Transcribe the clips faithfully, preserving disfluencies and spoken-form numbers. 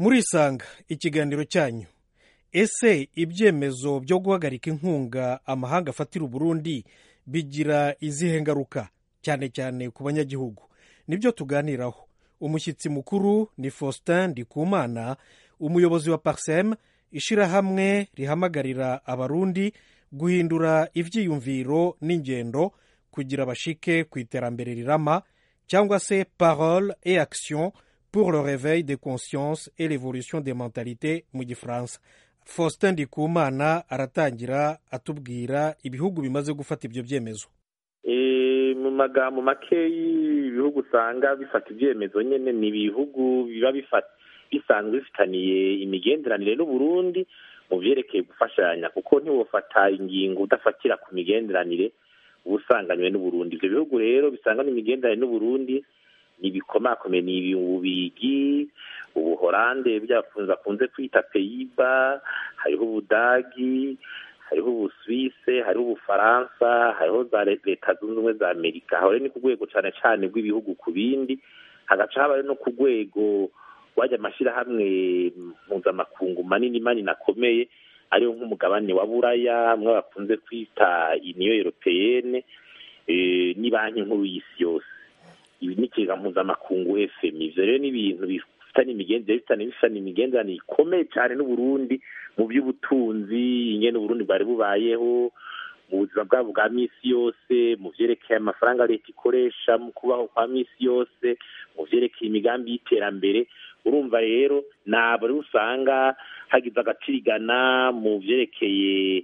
murisanga ikiganiro cyanyu. Ese ibyemezo byo guhagarika inkunga amahanga afatira Uburundi bigira izihe ngaruka cyane cyane ku banyagihugu? Nibyo tuganiraho. Umushyitsi mukuru ni Faustin Ndikumana, umuyobozi wa Parsem, ishirahamwe rihamagarira abarundi guhindura ivyiyumviro n'ingendo kugira bashike ku iterambere rirama, cyangwa se Parole et Action pour le réveil des consciences et l'évolution des mentalités mu gifaransa. Faustin Ndikumana aratangira atubwira ibihugu bimaze gufata ibyo byemezo. E, mu magambo makeyi ibihugu usanga bifata ibyemezo nyene ni ibihugu biba bifata bisanzwe bifitaniye imigenderanire n'Uburundi mu vyerekeye gufashanya, kuko ntiwofata ingingo udafatira ku migenderanire ubusanganywe n'Uburundi. Ivyo bihugu rero bisanga n'imigenderanire n'Uburundi ni bikomakomeye, ni Ububigi, Ubuholande byafunza kunze kwita Pays-Bas, hariho Ubudagi, hariho Ubuswise, hariho Ubufaransa, hariho za Leta Zunze Ubumwe za Amerika. Aho ni ku rwego cane cane rw'ibihugu ku bindi, hagaca haba no ku rwego rwajya amashirahamwe mpuzamakungu manini manini akomeye ariyo nk'umugabane wa Buraya, mwe bakunze kwita Union Européenne, e, ni banki nkuru y'isi yose. Ibi ni kiga mpuzamakungu F M. Ivyo rero ni ibintu bifitanye imigenderanire bifitanye bifitanye imigenderanire ikomeye cyane n'Uburundi mu by'ubutunzi, ingene Uburundi bari bubayeho mu buzima bwabo bwa misi yose, mu vyerekeye amafaranga leta ikoresha mu kubaho kwa misi yose, mu vyerekeye imigambi y'iterambere. Urumva rero nabo usanga hagize agacirigana mu vyerekeye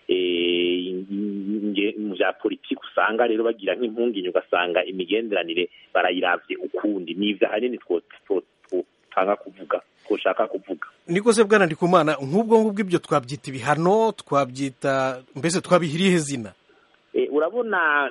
mu vya politiki, usanga rero bagira nk'impunginyo, ugasanga imigenderanire barayiravye ukundi. N'ivyo hanini twotanga kuvuga twoshaka kuvuga. Niko se bwana Ndikumana, nk'ubwo ngubwo ibyo twabyita ibihano, twabyita mbese twabihiriye zina? E, urabona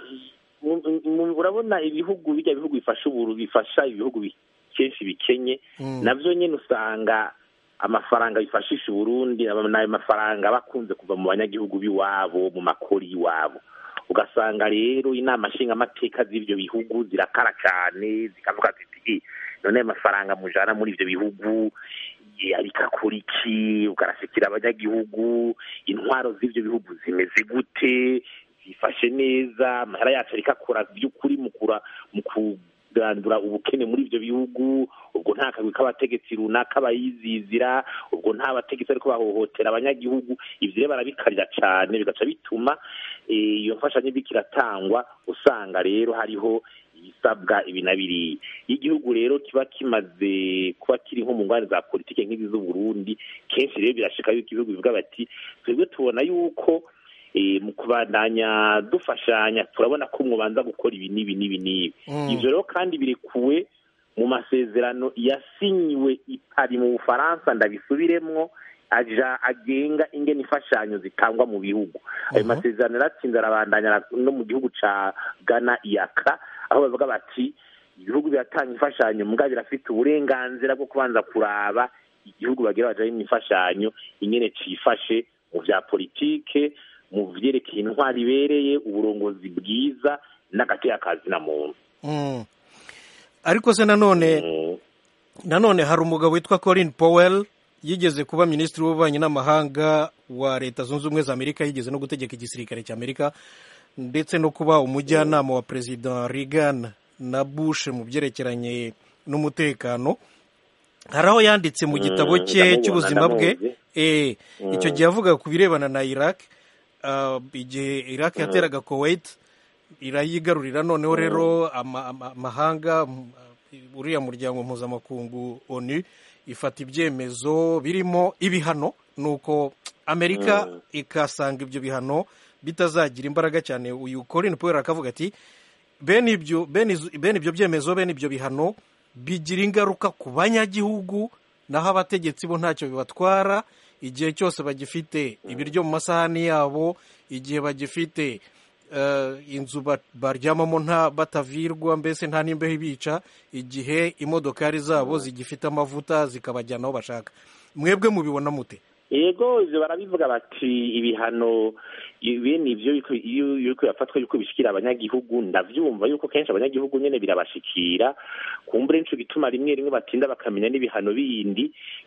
urabona ibihugu bijya bihugu bifasha uburu bifasha ibihugu kenshi bikenye, mm. navyo nyene usanga amafaranga bifashisha Burundi n'ayo mafaranga bakunze kuva mu banyagihugu biwabo mu makori iwabo. Ugasanga rero inama nshinga amateka z'ivyo bihugu zirakara cyane, zikavuga ziti none amafaranga mujana muri ivyo bihugu arikakora iki, ukarashikira abanyagihugu, intwaro z'ivyo bihugu zimeze gute, zifashe neza, amahera yacu arikakora by'ukuri mukura muku gandura ubukene muri ivyo bihugu. Ubwo nta kagwi k'abategetsi runaka bayizizira, ubwo nta bategetsi ariko bahohotera abanyagihugu. Ivyo rero barabikarira cane, bigaca bituma iyo mfashanyo bikiratangwa usanga rero hariho ibisabwa ibi na biriya. Igihugu rero kiba kimaze kuba kiri nko mu ngwane za politike nk'izi z'Uburundi, kenshi rero birashika yuko ibihugu bivuga bati twebwe tubona yuko E, mu kubandanya dufashanya turabona ko mwobanza gukora ibi n'ibi n'ibi n'ibi. Mm. Ivyo rero kandi birekuwe mu masezerano yasinyiwe ipari mu Bufaransa, ndabisubiremwo, aja agenga ingene ifashanyo zitangwa mu bihugu. Uh-huh. Ayo masezerano ratsinda arabandanya no mu gihugu ca Ghana iyaka, aho bavuga bati ibihugu biratanga ifashanyo muga birafite uburenganzira bwo kubanza kuraba igihugu bagira baje imfashanyo ingene cifashe mu vya politike, mu vyerekeye intwari ibereye, uburongozi bwiza n'agateka kazi na muntu. Mm. Ariko se nanone mm. nanone hari umugabo witwa Colin Powell yigeze kuba minisitiri w'ububanyi n'amahanga wa Leta Zunze Ubumwe za Amerika, yigeze no gutegeka igisirikare cy'Amerika ndetse no kuba umujyanama mm. wa President Reagan na Bush mu byerekeranye n'umutekano. Hari aho yanditse mu gitabo cye mm. cy'ubuzima bwe, eh mm. icyo gihe avuga ku birebana na Iraq. Uh, igihe Iraq yateraga Kuwait irayigarurira, noneho rero amahanga ama, uriya muryango mpuzamakungu ONU ifata ibyemezo birimo ibihano, nuko Amerika mm. ikasanga ibyo bihano bitazagira imbaraga cyane. Uyu Colin Powell akavuga ati bene ibyo bene ibyo byemezo bene ibyo bihano bigira ingaruka ku banyagihugu, naho abategetsi bo ntacyo bibatwara igihe cyose bagifite ibiryo mu masahani yabo, igihe bagifite uh, inzu baryamamo nta batavirwa, mbese nta n'imbeho ibica, igihe imodokari zabo zigifite amavuta zikabajyana aho bashaka. Mwebwe mubibona mute? Yego, ivyo barabivuga bati ibihano bene ivyo iyo yuko yafatwa yuko bishikira abanyagihugu, ndavyumva yuko kenshi abanyagihugu nyene birabashikira, kumbure nico gituma rimwe rimwe batinda bakamenya n'ibihano bindi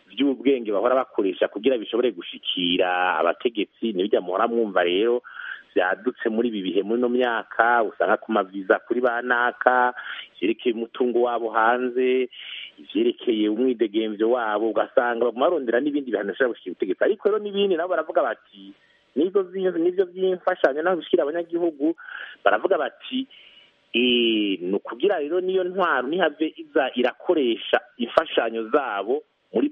ubwenge bahora bakoresha kugira bishobore gushikira abategetsi n'ibijya muhora mwumva rero byadutse muri ibi bihe muri no myaka usanga ku maviza kuri banaka ivyerekeye umutungo wabo hanze ivyerekeye umwidegemvyo wabo ugasanga bamarondera n'ibindi bihano bishobora gushikira ubutegetsi ariko rero n'ibindi nabo baravuga bati nizo nivyo vy'imfashanyo naho bishikira abanyagihugu baravuga bati eh no kugira rero niyo ntwaro nihave iza irakoresha imfashanyo zabo muri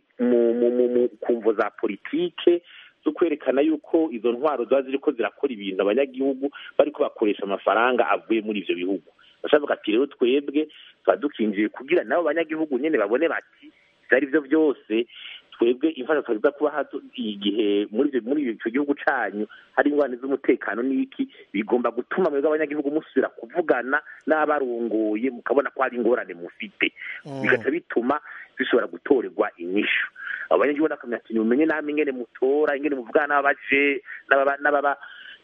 mu kumvo za politike zo kwerekana yuko izo ntwaro ziba ziriko zirakora ibintu abanyagihugu bariko bakoresha amafaranga avuye muri ivyo bihugu bashavuga ati rero twebwe twadukinjiye kugira nabo abanyagihugu nyene babone bati byari byo byose twebwe imfasha twaza kuba igihe muri muri icyo gihugu canyu hari ingwane z'umutekano n'iki bigomba gutuma mwebwe abanyagihugu musubira kuvugana n'abarongoye mukabona ko hari ingorane mufite bigaca bituma bishobora gutorerwa inyishu abanyagihugu nakamenya ati umenye namwe ingene mutora ingene muvugana n'abaje n'ababa n'ababa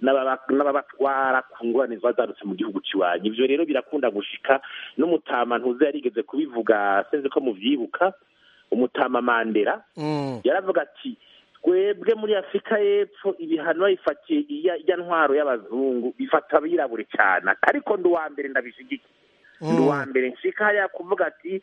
n'ababatwara ku ngorane zadutse mu gihugu ciwanyu ivyo rero birakunda gushika n'umutama ntuze yarigeze kubivuga senze ko muvyibuka umutama Mandela yaravuga ati twebwe muri Afrika y'Epfo ibihano bifatiye iya ntwaro y'abazungu bifata abirabure cyane ariko ndi wa mbere ndabishigiki ndi wa mbere nshika ya kuvuga ati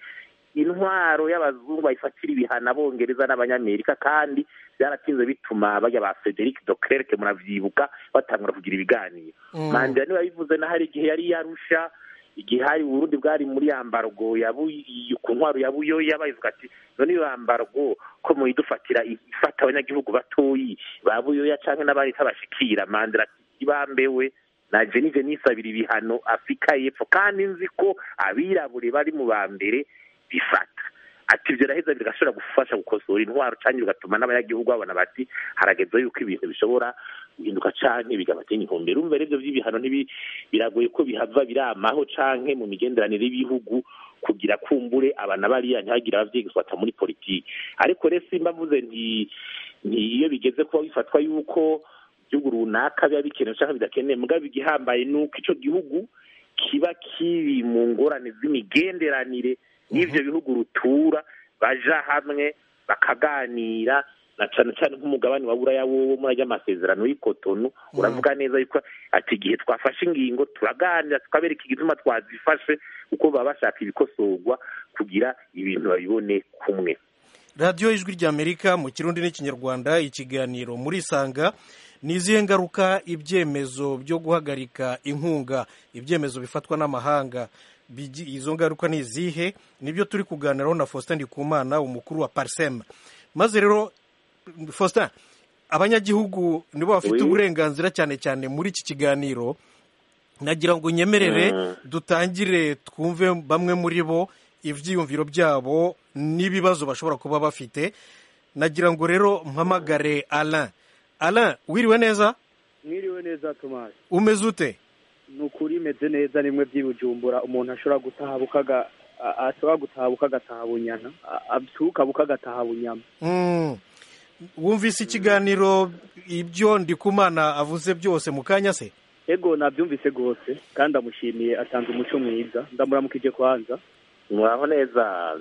intwaro y'abazungu bayifatira ibihano abongereza n'abanyamerika kandi byaratinze bituma bajya ba Frederic de Klerk muravyibuka batangura kugira ibiganiro Mandela niwe yabivuze na hari igihe yari yarusha igihe hari Burundi bwari muri yambargo yabu ku ntwaro yabuyo yabayivuga ati none iyo yambargo ko muyidufatira ifata abanyagihugu batoyi babuyoya canke n'abari tabashikira Mandela ibambewe na Geneve nisabira ibihano Afrika y'Epfo kandi nzi ko abirabure bari mu bambere bifata ati ivyo raheza bigashobora gufasha gukosora intwaro canke bigatuma n'abanyagihugu babona bati harageze yuko ibintu bishobora guhinduka canke bigabatenya inkombe rumva rero ivyo vy'ibihano biragoye ko bihava biramaho canke mu migenderanire y'ibihugu kugira kumbure abana bariya ntihagira abavyigiswata muri politiki ariko rero simba mvuze nti iyo bigeze kuba bifatwa yuko igihugu runaka biba bikenewe canke bidakenewe mugabo igihambaye nuko ico gihugu kiba kiri mu ngorane z'imigenderanire n'ivyo bihugu rutura baja hamwe bakaganira na cyane cyane nk'umugabane wa buraya wowo muri ajya amasezerano y'Ikotonu uravuga neza yuko ati igihe twafashe ingingo turaganira tukabereka igituma twazifashe uko baba bashaka ibikosorwa kugira ibintu babibone kumwe. radiyo ijwi ry'Amerika mu kirundi n'ikinyarwanda ikiganiro muri sanga nizihe ngaruka ibyemezo byo guhagarika inkunga ibyemezo bifatwa n'amahanga izo ngaruka ni izihe nibyo turi kuganiraho na Faustin Ndikumana umukuru wa Parsem maze rero Faustin abanyagihugu nibo bafite uburenganzira cyane cyane muri iki kiganiro nagira ngo nyemerere dutangire twumve bamwe muri bo ivyiyumviro byabo n'ibibazo bashobora kuba bafite nagira ngo rero mpamagare Alain Alain wiriwe neza mwiriwe neza Thomas umeze ute nukuri meze neza nimwe by'ibujumbura umuntu ashobora gutaha bukaga ashobora gutaha bukagataha bunyana absuka bukagataha bunyama mm wumvise ikiganiro ibyo Ndikumana avuze byose mu kanya se ego nabyumvise gose kandi amushimiye atanze umuco mwiza ndamuramukije kwanza mwaho neza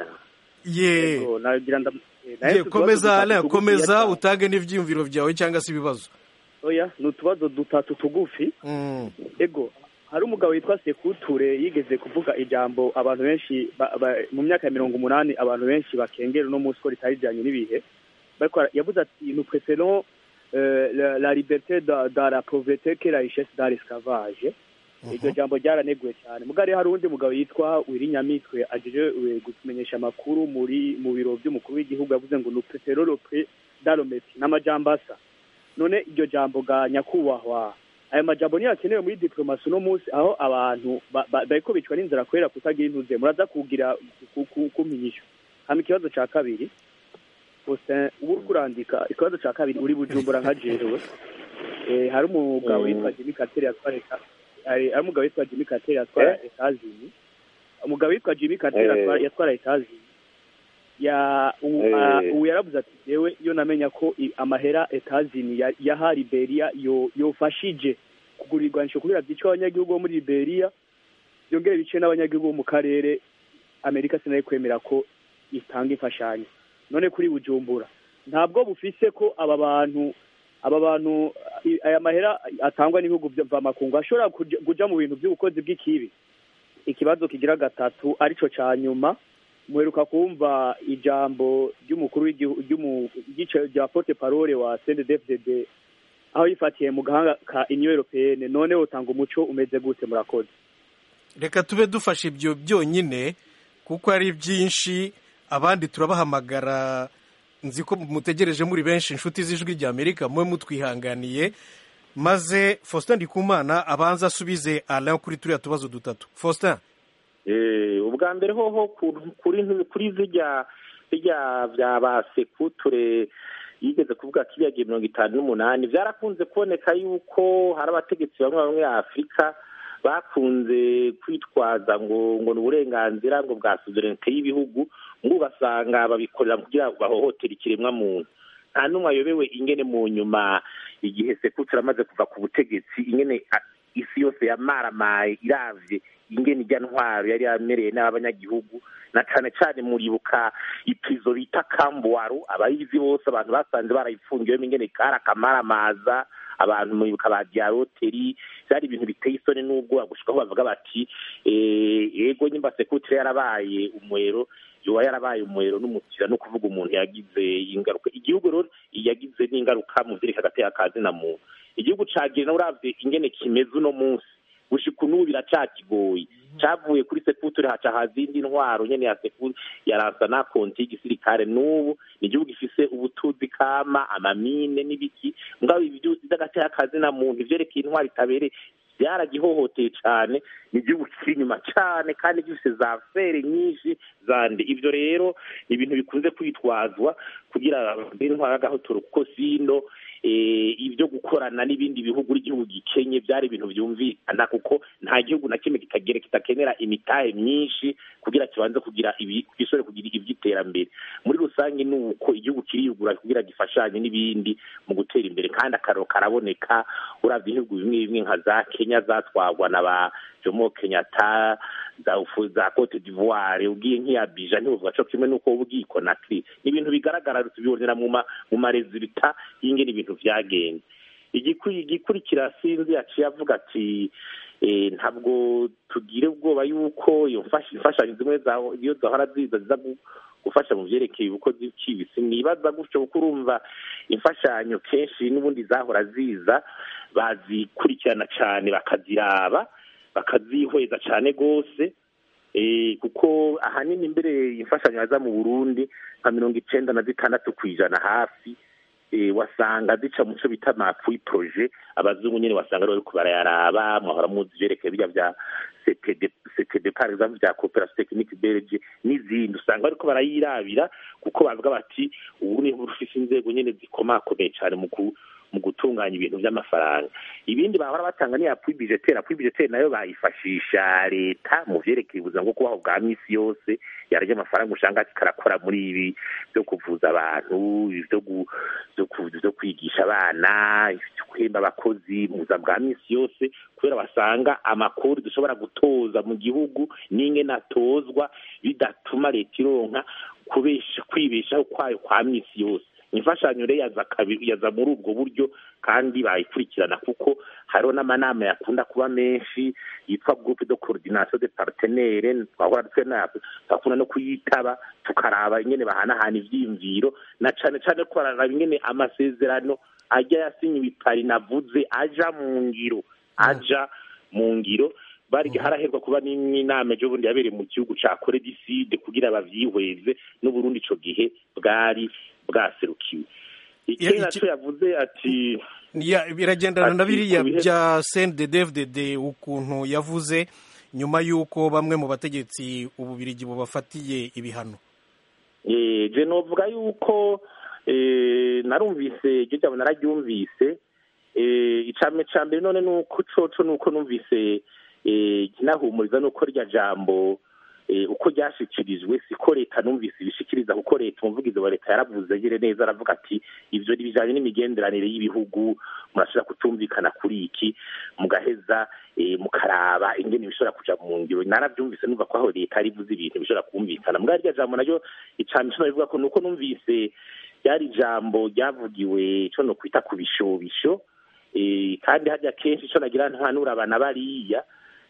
ye ego nagira nda ye komeza Alain komeza utage n'ivyiyumviro byawe cyangwa se ibibazo oya nutubazo dutatu tugufi mm ego hari umugabo witwa Sekuture yigeze kuvuga ijambo abantu benshi mu myaka ya mirongo umunani abantu benshi bakengera no munsi ko ritarijanye n'ibihe bariko yavuze ati nous préférons euh, la, la liberté dans da la pauvreté que la richesse dans l'esclavage iryo jambo ryaraneguye cyane mugari hari undi mugabo yitwa Wirinyamitwe ajeje gutumenyesha amakuru muri mu biro by'umukuru w'igihugu yavuze ngo nous préférons le prix dans le métier n'amajambasa none iryo jambo ga nyakubahwa aya majambo niyo akenewe muri diplomasi no munsi aho abantu bariko bicwa n'inzara kwera kutagira intuze muraza kugira kuminyisha hama ikibazo ca kabiri Faustin ubu kurandika ikibazo ca kabiri uri Bujumbura nka jewe eh hari umugabo witwa Jimmy Carter yatwareka ari umugabo witwa Jimmy Carter yatwara Etazini umugabo witwa Jimmy Carter yatwara Etazini ya u yaravuze ati yewe iyo namenya ko amahera Etazini ya ha Liberia yo yofashije kugurirwa nsho kubira byicwa abanyagihugu muri Liberia yongere bice n'abanyagihugu mu karere Amerika sinaye kwemera ko itanga ifashanyo none kuri Bujumbura ntabwo bufise ko aba bantu aba bantu aya mahera atangwa n'ibihugu by'amakungu ashobora kuja mu bintu by'ubukozi bw'ikibi. Ikibazo kigira gatatu arico ca nyuma, muheruka kumva ijambo ry'umukuru w'igihugu rya porte parole wa C N D D F D D aho yifatiye mu gahanga ka Union Européenne. None utanga umuco umeze gute? Murakoze. Reka tube dufashe ibyo byonyine kuko ari byinshi, abandi turabahamagara. Nzi ko mutegereje muri benshi inshuti z'ijwi rya Amerika, mwe mutwihanganiye, maze Faustin Ndikumana abanza asubize Alain kuri turiya tubazo dutatu. Faustin. Eh, ubwa mbere hoho kuri kuri zijya bijya bya basekuture yigeze kuvuga kibiyagiye mirongo itanu n'umunani, byarakunze kuboneka yuko hari abategetsi bamwe bamwe ya Afrika bakunze kwitwaza ngo ngo n'uburenganzira ngo bwa sovereignty y'ibihugu, ngo ugasanga babikorera kugira bahohotera ikiremwa muntu. Nta numwe ayobewe ingene mu nyuma igihe sekuture amaze kuva ku butegetsi ingene isi yose yamaramaye iravye ingene ijya ntwaro yari yamereye n'abanyagihugu, na cane cane muribuka ipizo bita Kambwaru, abayizi bose abantu basanze barayifungiwe ingene kara kamaramaza abantu muribuka ba Diaroteri, byari ibintu biteye isoni n'ubwo gushikaho bavuga bati eh yego nyimba sekuture yarabaye umwero yoba yarabaye umwero n'umukira no kuvuga umuntu yagize ingaruka. Igihugu rero yagize n'ingaruka mu zirika gateye akazi na muntu. Igihugu cagiye na uravye ingene kimeze uno munsi gushika n'ubu biracakigoye, cavuye kuri sekuture haca hazindi ntwaro nyene ya sekuture yaransa na konti y'igisirikare. N'ubu ni igihugu gifise ubutuzi kama amamine n'ibiki, mugabo ibyo gateye akazi na muntu ivyerekeye intwaro itabere byaragihohoteye cyane. Ni igihugu kiri inyuma cyane kandi gifise za fere nyinshi zande. Ivyo rero ni ibintu bikunze kwitwazwa kugira intwaro agahotoro, kuko sino eh ibyo gukorana n'ibindi bihugu igihugu gikenye byari ibintu byumvikana, kuko nta gihugu na kimwe kitagere kitakenera imitahe myinshi kugira kibanze kugira ibi kisore kugira ivyiterambere. Muri rusange nuko igihugu kiriyugura kugira gifashanye n'ibindi mu gutera imbere, kandi akaro karaboneka uravye ibihugu bimwe bimwe nka za Kenya zatwagwa na ba Jomo Kenyatta, za ufuza Cote d'Ivoire, ugiye nk'iyabija ntibuvuga cyo kimwe nuko ubugiye Conakry. Ni ibintu bigaragara tubibonera mu mu marezulta y'ingene ibintu vyagenze. Igikurikira sinzi yaciye avuga ati eh ntabwo tugire ubwoba yuko iyo mfashanyo zimwe za iyo zahora ziza ziza gufasha mu vyerekeye uko zikibisi. Nibaza gutyo kurumva imfashanyo kenshi n'ubundi zahora ziza bazikurikirana cyane bakaziraba bakazihweza cyane gose, eh kuko ahanini imbere imfashanyo yaza mu Burundi nka mirongo icenda na zitandatu kwijana hafi eh wasanga zica mu cyo bita mapui projet. Abazungu nyene wasanga rero ko barayaraba, mwahora muzi vyerekeye bijya bya C T D C T D par exemple bya coopération technique belge n'izindi usanga ariko barayirabira, kuko bavuga bati ubu ni ufise inzego nyene zikomakomeye cyane mu mu gutunganya ibintu by'amafaranga. Ibindi bahora batanga ni appui budgetaire. Appui budgetaire nayo bayifashisha leta mu vyerekeye ubuzima bwo kubaho bwa misi yose, yarije amafaranga ushanga karakora muri ibi byo kuvuza abantu, byo byo kwigisha abana, byo kuhemba abakozi mu buzima bwa misi yose, kubera basanga amakuru dushobora gutoza mu gihugu ninge natozwa bidatuma leta ironka kubesha kwibeshaho kwayo kwa misi yose. Imfashanyo rero yaza kabiri yaza muri ubwo buryo kandi bayikurikirana, kuko hariho n'amanama yakunda kuba menshi yitwa groupe de coordination des partenaires, twahora twena twakunda no kuyitaba tukaraba ingene bahanahana ivyimviro, na cane cane ko bararaba ingene amasezerano ajya yasinye ibipari navuze aja mu ngiro aja mu ngiro. Bari haraherwa kuba n'inama ejo bundi yabereye mu gihugu ca Corée du Sud kugira bavyihweze, n'u Burundi ico gihe bwari bwaserukiwe. Ikindi naco yavuze ati biragendana na biriya bya C N D D F D D ukuntu yavuze nyuma y'uko bamwe mu bategetsi ububirigi bubafatiye ibihano. Eh je novuga yuko eh narumvise je cyabona nararyumvise eh icame cambe none nuko coco nuko numvise eh kinahumuriza nuko rya jambo eh uko ryashikirijwe siko leta numvise ibishikiriza, kuko leta umuvugizi wa leta yaravuze gire neza aravuga ati ivyo bijanye n'imigenderanire y'ibihugu murashobora kutumvikana kuri iki mugaheza eh mukaraba ingene bishobora kuja mu ngiro. Naravyumvise numva ko aho leta arivuze ibintu bishobora kumvikana. Mbwa rya jambo naryo icamisho bivuga ko nuko numvise ryari ijambo ryavugiwe icyo no kwita ku bishobisho kandi hajya kenshi icyo nagira ntanura abana bariya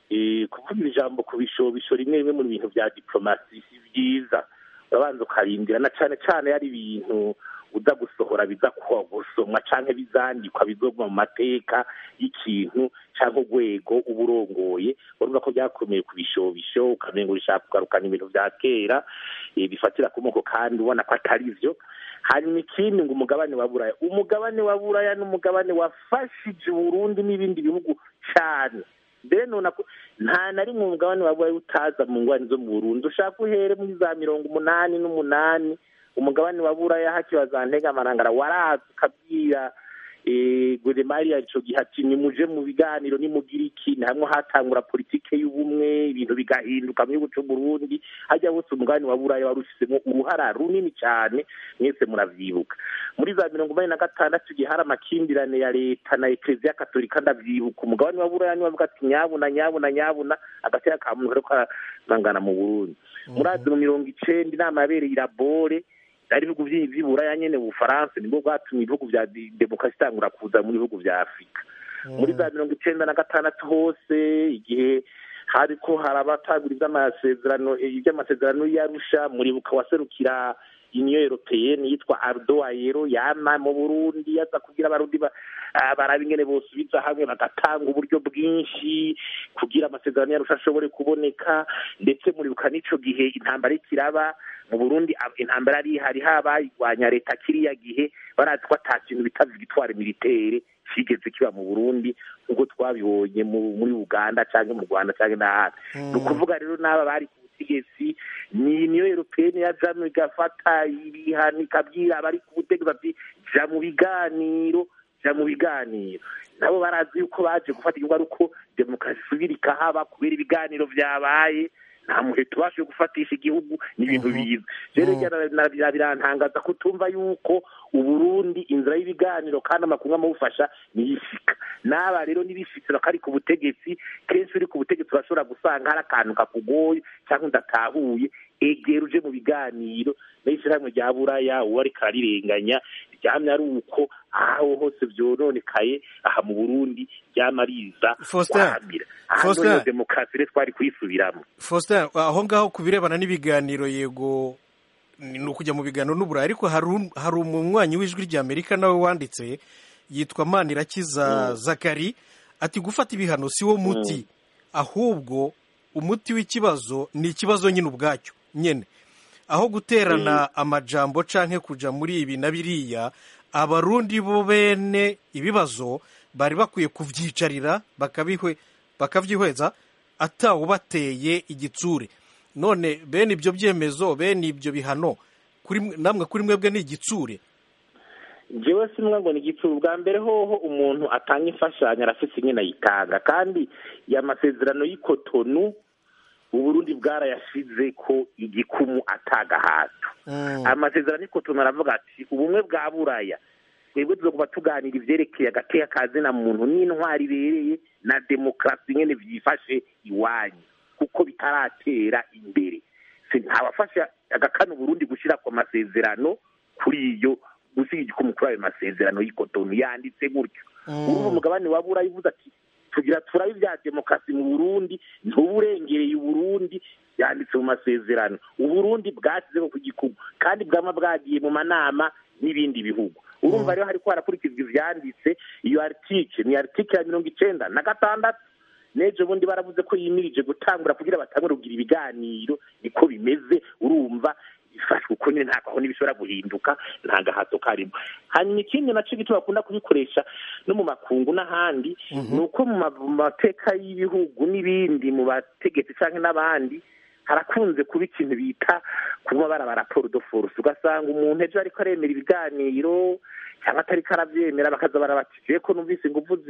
kuvuga ijambo ku bishobisho rimwe rimwe mu bintu bya diplomasi si byiza urabanza ukarindira na cyane cyane yari ibintu uza gusohora biza gusomwa cyangwa bizandikwa bizogwa mu mateka y'ikintu cyangwa urwego uba urongoye urumva ko byakomeye ku bishobisho ukamenya ngo ushaka kugarukana ibintu bya kera bifatira ku moko kandi ubona ko atari byo. hanyuma ikindi ngo umugabane wa buraya umugabane wa buraya n'umugabane wafashije Burundi n'ibindi bihugu cyane mbere none nta na rimwe umugabane wa buraya utaza mu ngwani zo mu Burundi ushaka uhere muri za mirongo umunani n'umunani umugabane wa buraya hakibaza ntega amarangara waraza ukabwira Gudemariya ico gihe ati nimuje mu biganiro nimugira iki hamwe hatangura politike y'ubumwe ibintu bigahinduka mu gihugu cy'u Burundi hajya bose umugabane wa buraya warushizemo uruhara runini cyane mwese muravyibuka muri za mirongo umunani na gatandatu gihe hari amakimbirane ya leta na Eklezia Katolika ndavyibuka umugabane wa buraya niwe avuga ati nyabuna nyabuna nyabuna agatera kamuntu ariko arangana mu Burundi muri mirongo icenda inama yabereye irabore ari ibihugu by'Iburaya nyene Ubufaransa nibwo bwatumye ibihugu bya demokarasi itangura kuza muri bihugu bya Afurika muri za mirongo icenda na gatandatu hose igihe hariko harabatagura iby'amasezerano iby'amasezerano y'Arusha muri buka waserukira Union Européenne yitwa Aldo Ayero yama mu Burundi yaza kugira abarundi barabi ingene bosubiza hamwe bagatanga uburyo bwinshi kugira amasezerano y'Arusha ashobore kuboneka ndetse muri buka nico gihe intambara ikiraba mu Burundi intambara ari hari habayigwanya leta kiriya gihe barazi ko atakintu bitazi gitwara militaire kigeze kiba mu Burundi ngo twabibonye muri Uganda cyangwa mu Rwanda cyangwa n'ahandi nukuvuga rero n'aba bari ku butegetsi ni Union Européenne yazamwe igafata ibihano ikabwira abari ku butegetsi ati ja mu biganiro ja mu biganiro nabo barazi yuko baje gufata igihugu ari uko demokarasi isubira ikahaba kubera ibiganiro vyabaye nta muheto tubashe gufatisha igihugu n'ibintu biza rero birantangaza kutumva yuko Uburundi inzira y'ibiganiro kandi amakuru amufasha niyishika n'aba rero nibishitse bakari ku butegetsi kenshi uri ku butegetsi urashobora gusanga hari akantu kakugoye cyangwa udatahuye egera uje mu biganiro n'ishyirahamwe rya buraya uwo ariko arirenganya ryamye ari uko aho hose byononekaye aha mu Burundi ryamariza kwamira aho demokarasi rero twari kuyisubiramo. Faustin, aho ngaho kubirebana n'ibiganiro yego ni ukujya mu biganiro n'uburayi ariko hari umunywanyi w'ijwi ry'Amerika nawe wanditse yitwa Manirakiza Zakari ati gufata ibihano si wo muti ahubwo umuti w'ikibazo ni ikibazo nyine ubwacyo nyene aho guterana amajambo canke kuja muri ibi na biriya abarundi bo bene ibibazo bari bakwiye kuvyicarira bakabihwe bakavyihweza atawo bateye igitsure none bene ibyo byemezo bene ibyo bihano kuri namwe kuri mwebwe ni igitsure. Jewe simwe ngo ni igitsure bwa mbere hoho umuntu atanga imfashanyo arafise nyine ayitanga kandi ya masezerano y'Ikotonu Uburundi bwarayashize ko igikumu ataga hato amasezerano y'Ikotonu aravuga ati ubumwe bwa buraya twebwe tuzokuba tuganira ivyerekeye agateka kazina muntu n'intwari ibereye na demokarasi nyene vyifashe iwanyu kuko bitaratera imbere ntawafasha agakana Burundi gushira ku masezerano kuri iyo gusiga igikumu kuri ayo masezerano y'Ikotonu yanditse gutyo uruva umugabane wa buraya uvuze ati tugira turabe bya demokarasi mu Burundi ntuburengereye Burundi yanditse mu masezerano Uburundi bwasize ku gikumu kandi bwama bwagiye mu manama n'ibindi bihugu urumva rero hari ko harakurikizwa ivyanditse iyo article ni article ya mirongo icenda na gatandatu nejo bundi baravuze ko yimirije gutangura kugira batangure kugira ibiganiro niko bimeze urumva ifashwe uko nyine nta kaho nibishobora guhinduka nta gahato karimo hanyuma ikindi naco gitu bakunda kubikoresha no mu makungu n'ahandi nuko mu mateka y'ibihugu n'ibindi mu bategetsi canke n'abandi harakunze kuba ikintu bita kuba barabara rapport de force ugasanga umuntu ejo ariko aremera ibiganiro cyangwa atari karavyemera bakaza barabatije ko numvise ingufu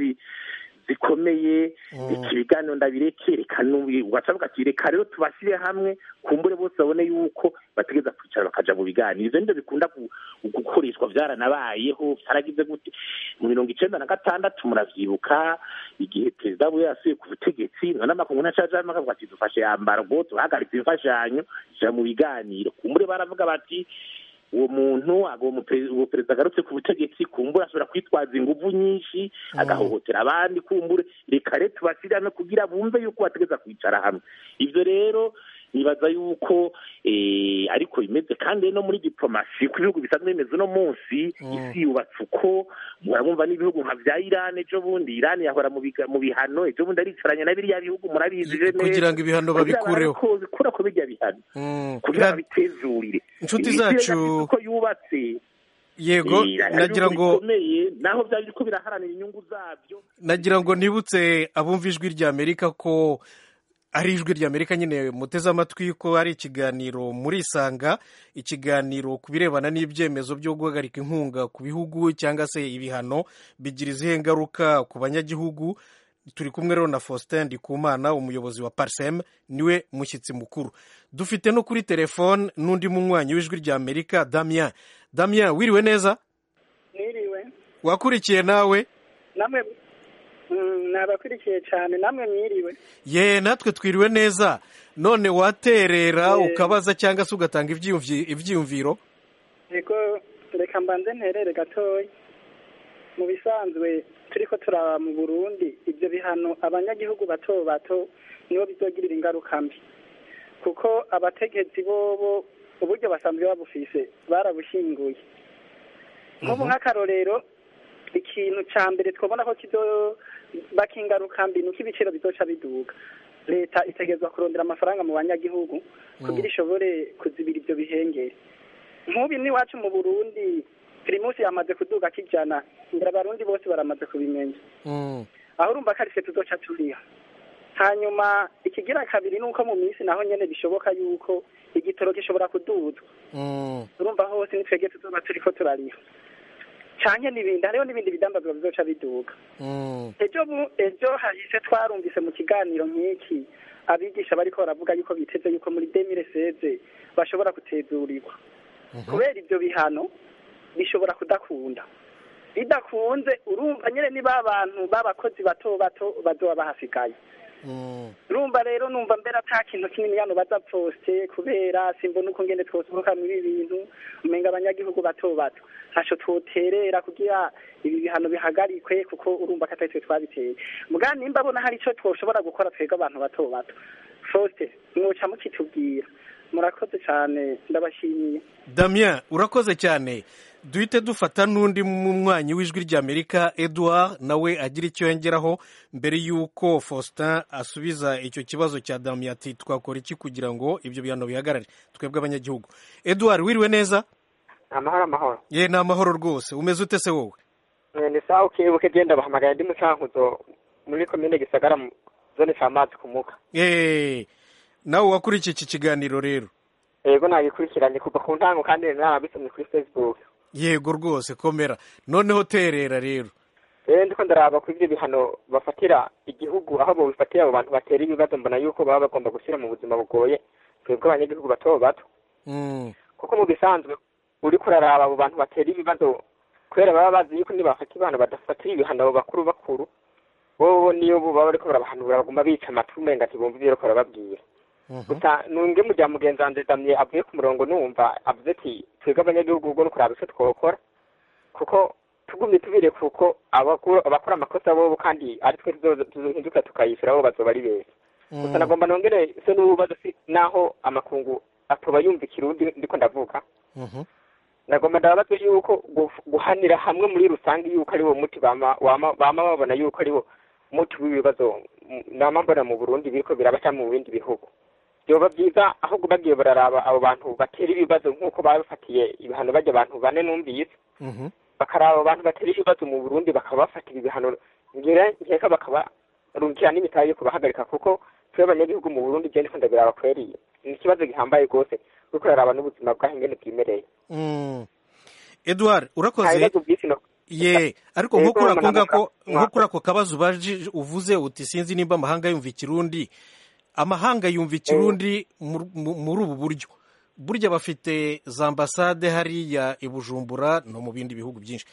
zikomeye ikibiganiro ndabireke reka nubi ugacavuga ati reka rero tubashire hamwe kumbure bose babone yuko bategeza kwicara bakaja mu biganiro ivyo nivyo bikunda gukoreshwa vyaranabayeho cyaragize gute mu mirongo icenda na gatandatu muravyibuka igihe perezida we yasuye ku butegetsi none amakungu ntacaja makavuga ati dufashe yambargo tuhagaritse imfashanyo ja mu biganiro kumbure baravuga bati uwo muntu uwo perezida agarutse ku butegetsi kumbura ashobora kwitwaza inguvu nyinshi agahohotera abandi kumbure reka rero tubashyiramo kugira bumve yuko bategeza kwicara hamwe ibyo rero nibaza yuko ariko bimeze kandi no muri diplomasi ku bihugu bisanzwe bimeze uno munsi isi yubatse uko murabumva n'ibihugu nka bya Iran ejo bundi Iran yahora mu bihano ejo bundi aricaranye na biriya bihugu murabizi neza kugira ngo ibihano babikureho bikura ko bijya bihano kugira bitezurire inshuti zacu ko yubatse yego nagira ngo naho byari biko biraharanira inyungu zabyo nagira ngo nibutse abumva ijwi rya Amerika ko ari ijwi rya Amerika nyine muteze amatwi ko ari ikiganiro muri Isanga ikiganiro ku birebana n'ibyemezo byo guhagarika inkunga ku bihugu cyangwa se ibihano bigira izihe ngaruka ku banyagihugu turi kumwe rero na Faustin Ndikumana umuyobozi wa Parsem niwe mushyitsi mukuru dufite no kuri telefone n'undi munywanyi w'ijwi rya Amerika Damien Damien wiriwe neza Niriwe wakurikiye nawe namwe nabakurikiye cyane namwe mwiriwe ye natwe twiriwe neza none waterera ukabaza cyangwa se ugatanga ibyiyumviro yego reka mbanze nterere gatoya mu bisanzwe turi ko turaba mu Burundi ibyo bihano abanyagihugu bato bato nibo bizogirira ingaruka mbi kuko abategetsi bobo uburyo basanzwe babufise barabushinguye nk'ubu nk'akarorero ikintu cya mbere twabona ko kizo bakingaruka mbi nuko ibiciro bizoca biduga leta itegerezwa kurondera amafaranga mu banyagihugu kugira ishobore kuzibira ibyo bihengere nk'ubu n'iwacu mu Burundi primusi yamaze kuduga kijana ngira abarundi bose baramaze kubimenya aho urumva ko arise tuzoca turiha hanyuma ikigira kabiri nuko mu minsi naho nyene bishoboka yuko igitoro gishobora kuduzwa urumva hose nitwege tuzoba turiko turariha canke n'ibindi hariho n'ibindi bidambazwa bizoca biduga ejo ejo hahise twarumvise mu kiganiro nk'iki abigisha bariko baravuga yuko biteze yuko muri deux mille seize bashobora kutezurirwa kubera ibyo bihano bishobora kudakunda bidakunze urumva nyene niba abantu b'abakozi bato bato bazoba bahasigaye urumva rero numva mbere ata kintu kinini yano baza poste kubera simbona uko ngende twosohoka muri ibi bintu umenga abanyagihugu bato bato ntaco twoterera kugira ibi bihano bihagarikwe kuko urumva ko atari twe twabiteye muga nimba bona hari ico twoshobora gukora twega abantu bato bato poste mwoca mukitubwira murakoze cyane ndabashimiye Damien urakoze cyane duhite dufata n'undi munywanyi w'ijwi rya Amerika Edouard nawe agira icyo yongeraho mbere y'uko Faustin asubiza icyo kibazo cya Damien ati twakora iki kugira ngo ibyo bihano bihagarare twebwe abanyagihugu Edouard wiriwe neza amahoro amahoro ye ni amahoro rwose umeze ute se wowe ni sawa ukibuke genda bahamagaye ndi mu cankuzo muri komine Gisagara mu zone cy'amazi kumuka eh nawe wakurikiye iki kiganiro rero yego nagikurikiranye kuva ku ntango kandi narabisomye kuri Facebook yego rwose komera noneho terera rero eh ndiko ndaraba ku ibyo bihano bafatira igihugu aho bo bifatira abo bantu batera ibibazo mbona yuko baba bagomba gushyira mu buzima bugoye twebwe abanyagihugu bato bato mm kuko mu bisanzwe uri kuraraba abo bantu batera ibibazo kwera baba bazi yuko nibafata ibana badafatira ibihano bakuru bakuru bo niyo bo baba ariko barabahanura bagomba bica amatumenga ati bumva ibyo bakora babwira gusa nunge mu bya mugenzi wanje Damien avuye ku murongo numva avuze ati twega abanyagihugu ubwo no kuraba icyo twokora kuko tugumye tubire kuko abakora abakora amakosa bo kandi ari twe tuzohinduka tukayishyira bo bazoba ari beza gusa nagomba nongere se n'ubazo naho amakungu atoba yumva ikirundi ndiko ndavuga nagomba ndabaza yuko guhanira hamwe muri rusange yuko ari wo muti bama bama babona yuko ari wo muti w'ibibazo namambona mu Burundi biriko birabaca mu bindi bihugu byoba byiza aho bagiye bararaba abo bantu batera ibibazo nk'uko babafatiye ibihano bajya abantu bane numvise bakaraba abantu batera ibibazo mu Burundi bakabafatira ibihano ngira nkeka bakaba rumkira n'imitaye kubahagarika kuko twe abanyagihugu mu Burundi je ndikunda biraba kweri ni ikibazo gihambaye gose kuko yaraba n'ubuzima bwa hingene bwimereye mm Edouard urakoze ye ariko nko kura konga ko nko kura ko kabazo baje uvuze uti sinzi nimba amahanga yumva ikirundi amahanga yumva ikirundi muri ubu buryo burya bafite za ambasade hariya i Bujumbura no mu bindi bihugu byinshi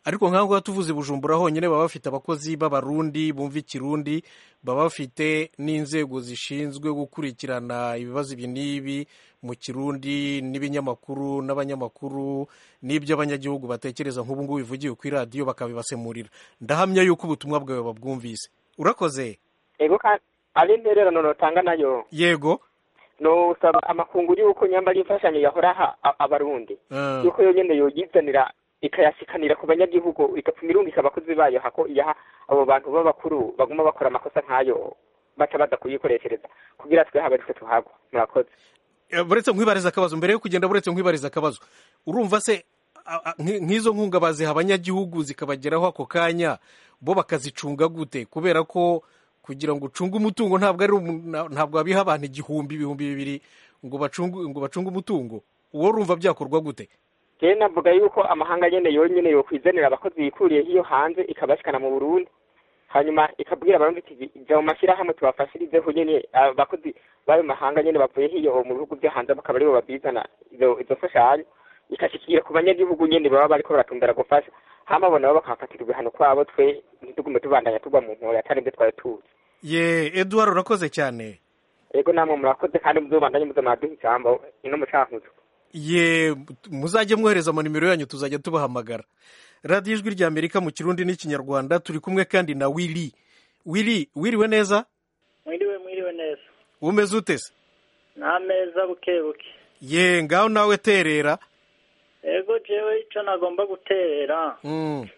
ariko nk'aho ngaho tuvuze Bujumbura honyine baba bafite abakozi b'abarundi bumva ikirundi, baba bafite n'inzego zishinzwe gukurikirana ibibazo ibi n'ibi mu kirundi n'ibinyamakuru n'abanyamakuru n'ibyo abanyagihugu batekereza nk'ubu ngubu bivugiwe ku iradiyo bakabibasemurira. Ndahamya yuko ubutumwa bwawe babwumvise. Urakoze. Ego kandi ari interero notanga nayo. Yego. No saba amakungu yuko nyambari imfashanyo yahora abarundi. Uh. Yuko yo nyene yogizanira ikayasikanira ku banyagihugu ikapfumirunga ikabakozi bayo hako iyaha abo bantu b'abakuru baguma bakora amakosa nkayo batabaza kuyikoreshereza kugira twe habaritse tuhagwa. Murakoze. Buretse nkwibariza akabazo mbere yo kugenda, buretse nkwibariza akabazo, urumva se nk'izo nkunga baziha abanyagihugu zikabageraho ako kanya bo bakazicunga gute? Kubera ko kugira ngo ucunge umutungo ntabwo ari ntabwo abiha abantu igihumbi ibihumbi bibiri ngo bacunge ngo bacunge umutungo, uwo urumva byakorwa gute? Je navuga yuko amahanga nyene yonyene yo kwizanira abakozi bikuriye hiyo hanze ikabashikana mu Burundi, hanyuma ikabwira abarundi ati ja mu mashira hamwe tubafashirize ho nyene abakozi bayo mahanga nyene bavuye hiyo mu bihugu byo hanze bakaba aribo babizana izo izo fashanyo ikashikira ku banyagihugu nyene baba bariko baratundara gufasha, hama bona baba bakafatirwa ibihano kwabo, twe ntitugume tubandanya tugwa mu nkora atari mbe twari tuzi. Ye Edouard urakoze cyane. Ego namwe murakoze kandi muzobandanye muzamaduha ijambo ino mucankuzo. Ye muzajye mwohereza mu nimero yanyu tuzajya tubahamagara. Radio Ijwi rya Amerika mu Kirundi n'Ikinyarwanda turi kumwe kandi na Willy. Willy, wiriwe neza? Mwiriwe mwiriwe neza. Umeze ute se? Nameza buke buke. Ye ngaho nawe terera. Ego jewe ico nagomba guterera. Mm.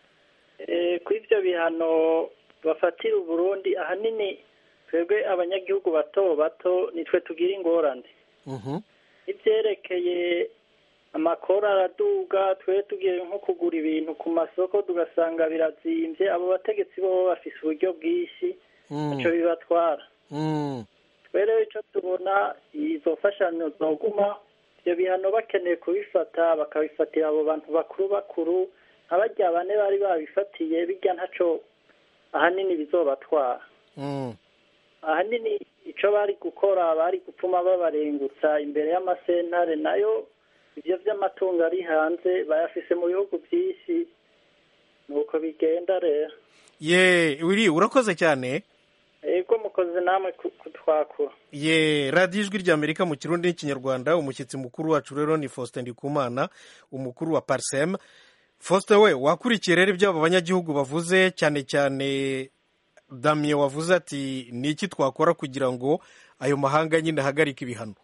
Eh kw'ivyo bihano bafatira u Burundi ahanini twebwe abanyagihugu bato bato nitwe tugira ingorane. Mhm. Ivyerekeye amakora araduga, twe tugiye nko kugura ibintu ku masoko tugasanga birazimvye, abo bategetsi bo bafise uburyo bwinshi ico bibatwara. Mm. Twere ico tubona izo fashanyo zoguma, ivyo bihano bakeneye kubifata bakabifatira abo bantu bakuru bakuru abarya bane bari babifatiye bijya ntaco ahanini bizobatwara. Mm. Ahanini ico bari gukora bari gupfuma babarengutsa imbere y'amasentare, nayo ivyo vy'amatungo ari hanze bayafise mu bihugu byinshi, nuko bigenda rero. Ye uri urakoze cyane. Ego mukoze namwe kutwakura. Ye Radio Ijwi rya Amerika mu Kirundi n'Ikinyarwanda, umushyitsi mukuru wacu rero ni Faustin Ndikumana, umukuru wa Parsem. Faustin we wakurikiye rero ibyo abo banyagihugu bavuze, cyane cyane Damien wavuze ati niki twakora kugira ngo ayo mahanga nyine hagarika ibihano.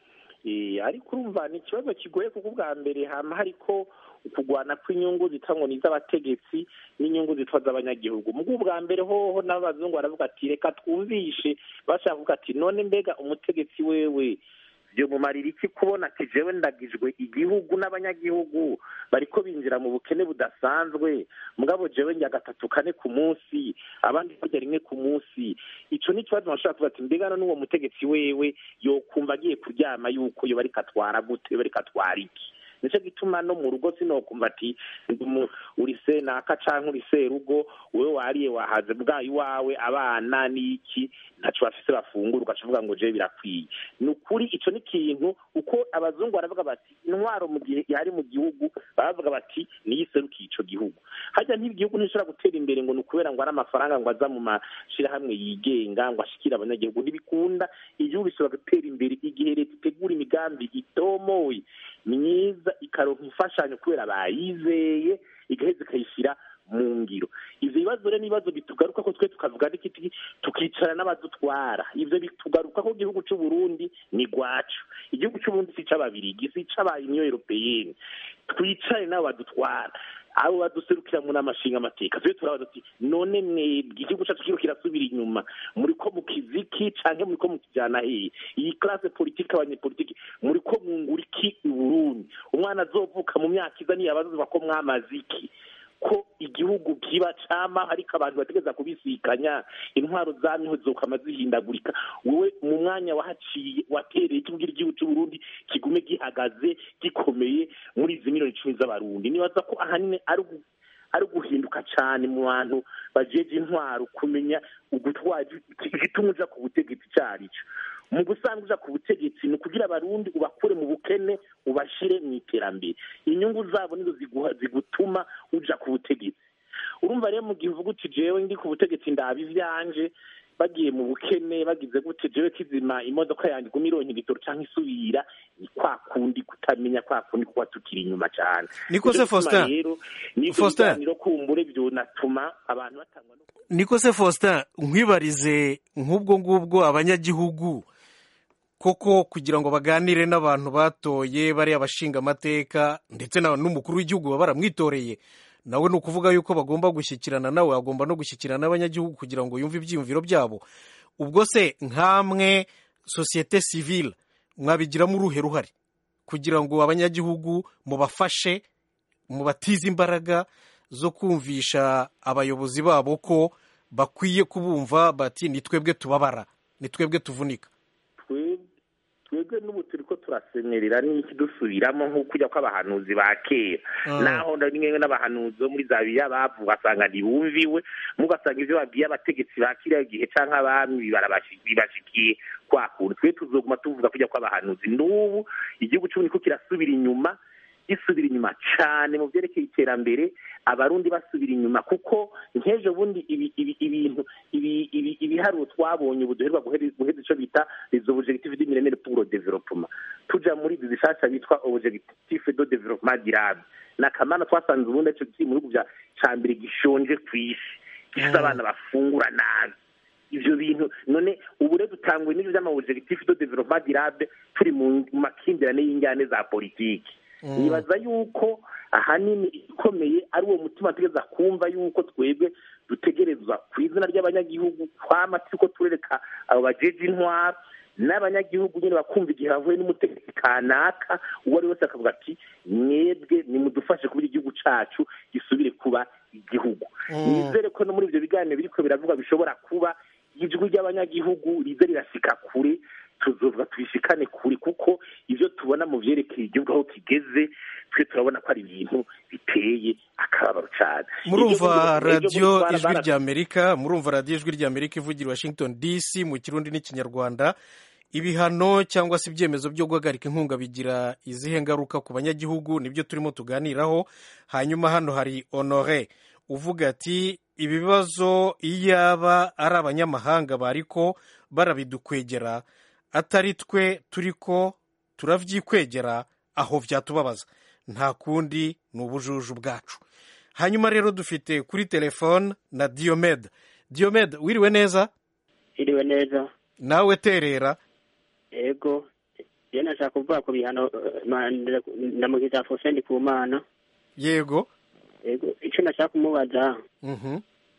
Eh ariko urumva ni ikibazo kigoye kuko bwa mbere hama hariko ukugwana kw'inyungu zitango n'iz'abategetsi n'inyungu zitwaza abanyagihugu. Mu bwa mbere hoho n'abazungu baravuga ati reka twumvishe, bashaka kuvuga ati none mbega umutegetsi wewe byo mumarira iki kubona ati jewe ndagijwe igihugu n'abanyagihugu bariko binjira mu bukene budasanzwe, mugabo jewe njya gatatu kane ku munsi abandi kujya rimwe ku munsi. Ico ni kibazo bashaka kuvuga ati mbega no n'uwo mutegetsi wewe yokumva agiye kuryama yuko yo bari katwara gute, bari katwara iki? Nico gituma no mu rugo sinokumva ati uri se naka canke uri se rugo wewe wariye wahaze bwayi wawe abana niki ntaco bafise bafungura ukavuga ngo je birakwiye. Nukuri ico ni kintu uko abazungu baravuga bati intwaro mu gihe yari mu gihugu baravuga bati niyiseruki ico gihugu. Hajya n'igihugu ntishobora gutera imbere ngo nukubera ngo ari amafaranga ngo aza mu mashira hamwe yigenga ngo ashikira abanyagihugu, ntibikunda. Igihugu bishobora gutera imbere igihe leta itegura imigambi itomoye myiza ikaronka imfashanyo kubera bayizeye igaheza ikayishyira mu ngiro. Ivyo bibazo rero nibazo bitugaruka ko twe tukavuga n'ikiti tukicara n'abadutwara. Ivyo bitugaruka ko igihugu cy'u Burundi ni gwacu, igihugu cy'u Burundi si c'ababirigi si c'abaye Union Européenne. Twicare n'abo badutwara, abo baduserukira mu n'amashinga amateka, twe turabaza ati none mwebwe igihugu cyacu kiro kirasubira inyuma, muri ko mu kiziki canke muri ko mu kijana hehe? Iyi classe politique abanyepolitike muri ko mwungura iki u Burundi? Umwana azovuka mu myaka iza ni abazoba ko mwamaziki ko igihugu kiba cama ariko abantu bategeza kubisikanya, intwaro zamiho zokama zihindagurika. Wewe mu mwanya wahaciye watereye kugira igihugu cy'u Burundi kigume gihagaze gikomeye muri izi miliyoni icumi z'abarundi. Nibaza ko ahanini ari ari guhinduka cyane mu bantu bajeje intwaro kumenya ugutwaje igituma uja ku butegetsi cyarico. mu gusanzwe uja ku butegetsi ni ukugira abarundi ubakure mu bukene ubashire mu iterambere, inyungu zabo nizo zigutuma uja ku butegetsi. Urumva rero mu gihe uvuga uti jewe ndi ku butegetsi ndaba ivyanje, bagiye mu bukene bagize gute jewe kizima imodoka yanjye iguma ironka igitoro canke isubira, ni kwa kundi kutamenya, kwa kundi kuba tukiri inyuma cane. Niko se Faustin, Faustin kumbure byo natuma abantu batangwa. Niko se Faustin, nkwibarize nk'ubwo ngubwo abanyagihugu koko kugira ngo baganire n'abantu batoye bari abashinga amateka ndetse n'umukuru w'igihugu baba baramwitoreye, nawe ni ukuvuga yuko bagomba gushyikirana nawe, agomba no gushyikirana n'abanyagihugu kugira ngo yumve ibyiyumviro byabo. Ubwo se nk'amwe sosiyete sivile mwabigiramo uruhe ruhare kugira ngo abanyagihugu mubafashe, mubatize imbaraga zo kumvisha abayobozi babo ko bakwiye kubumva bati ni twebwe tubabara, ni twebwe tuvunika? Twebwe n'ubu turiko turasemerera n'iki dusubiramo nk'uko ujya kw'abahanuzi ba kera, naho ndabinyewe n'abahanuzi bo muri za biya bavuga asanga ntibumviwe, mugasanga ivyo babwiye abategetsi ba kiriya gihe canke abami bibashikiye kwa kuntu. Twe tuzoguma tuvuga kujya kw'abahanuzi. N'ubu igihugu c'ubu niko kirasubira inyuma, gisubira inyuma cane mu vyerekeye iterambere, abarundi basubira inyuma, kuko nk'ejo bundi ibintu ibiharuro twabonye ubu duherwa guheza ico bita les objectifs du millénaire pour le développement, tuja muri izi zishasha bitwa objectif de développement durable, nakamana twasanze ubundi ico kiri mu bihugu vya cambere gishonje kw'isi, gifise abana bafungura nabi. Ivyo bintu none ubu rero dutangwe n'ivyo vy'ama objectif de développement durable turi mu makimbirane y'injyane za politiki. Nibaza yuko ahanini ikomeye ari uwo mutima tugeza kumva yuko twebwe dutegerezwa ku izina ry'abanyagihugu kwama turiko turereka abo bajeje intwara n'abanyagihugu nyine bakumva igihe havuye n'umutegetsi kanaka, uwo ari wese akavuga ati mwebwe nimudufashe kugira igihugu cacu gisubire kuba igihugu. Nizere ko no muri ivyo biganiro biriko biravuga bishobora kuba ijwi ry'abanyagihugu rize rirashika kure, tuzovuga tubishikane kuri, kuko ivyo tubona mu vyerekeye igihugu aho kigeze twe turabona ko ari ibintu biteye akababaro cyane. Murumva radio ijwi ry'Amerika, murumva radio ijwi ry'Amerika ivugira Washington D C mu Kirundi n'Ikinyarwanda. Ibihano cyangwa se ibyemezo byo guhagarika inkunga bigira izihe ngaruka ku banyagihugu, nibyo turimo tuganiraho. Hanyuma hano hari Honore uvuga ati ibi bibazo iyaba ari abanyamahanga bariko barabidukwegera atari twe turiko turavyikwegera, aho vyatubabaza, nta kundi ni ubujuju bwacu. Hanyuma rero dufite kuri telefone na Diomed. Diomed, wiriwe neza? Iriwe neza. Nawe terera? Ego, je nashaka kuvuga ku bihano ndamugiza Faustin Kumana. Yego. Ego, ico nashaka kumubaza. Mhm.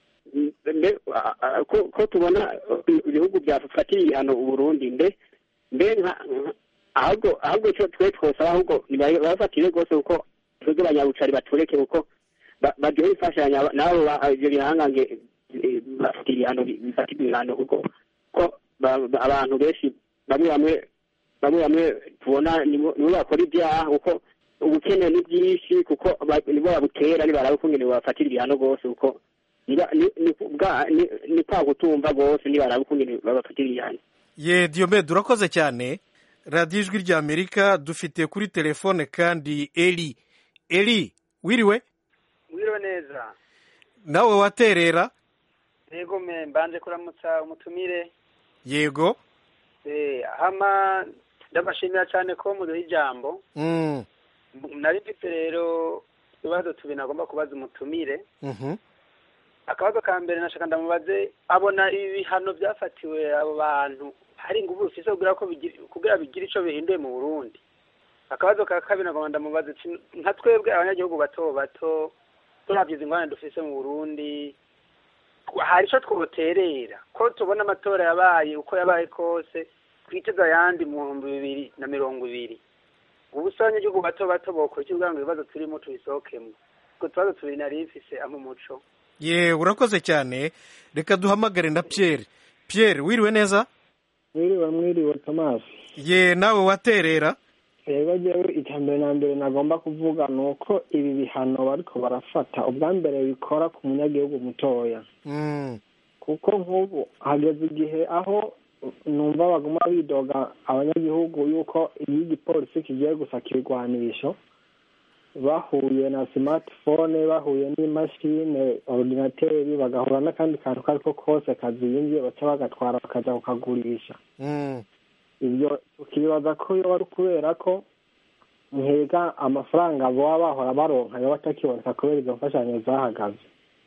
Mbe ko ko tubona ibihugu byafatiye ibihano u Burundi, mbe mbe nka ahubwo ahubwo cyo twe twose ahubwo bafatire gose uko twebwe abanyabucari batureke uko bagiye bifashanya nabo ibyo bihangange bafatiye ibihano bifatiye ibihano uko ko abantu benshi bamwe bamwe bamwe bamwe tubona nibo bakora ibyaha uko ubukene ni byinshi, kuko nibo babutera nibarabukungene bafatira ibihano gose uko ni kwa gutumva gose nibarabukungene babafatira ibihano. Ye Diomed, urakoze cyane. Radio ijwi ry'Amerika dufite kuri telefone kandi Eli. Eli, wiriwe? Wiriwe neza. Nawe waterera? Yego me mbanje kuramutsa umutumire. Yego. Eh hama ndabashimira cyane ko muduha ijambo. Mm. Nari mfite rero ibibazo tubina agomba kubaza umutumire. Mhm. Akabazo ka mbere nashaka ndamubaze, abona ibihano byafatiwe abo bantu hari ngubu ufise kugira ko kugira bigira ico bihinduye mu Burundi. Akabazo ka kabiri nagomba ndamubaze nka twebwe abanyagihugu bato bato turavyiza ingwane dufise mu Burundi, hari ico twoterera ko tubona amatora yabaye uko yabaye kose kwiteza yandi mu bihumbi bibiri na mirongo ibiri. Ubu abanyagihugu bato bato boko kugira ngo ibibazo turimo tubisohokemo, ko tubazo tubiri nari mfise amumuco. Ye urakoze cyane. Reka duhamagare na Pierre. Pierre, wiriwe neza? Mwiriwe mwiriwe Thomas. Ye nawe waterera? Yego jewe icambere na mbere nagomba kuvuga nuko ibi bihano bariko barafata ubwa mbere bikora ku munyagihugu mutoya. Mm. Kuko nk'ubu hageze igihe aho numva baguma bidoga abanyagihugu yuko iyo igipolisi kigiye gusaka ibigwanisho bahuye na smartphone bahuye n'imashine ordinateri bagahura n'akandi kantu kariko kose kazimvye baca bagatwara bakaja kukagurisha ibyo tukibaza ko yoba ari kubera ko nkega amafaranga baba bahora baronka yoba atakiboneka kubera izo mfashanyo zahagaze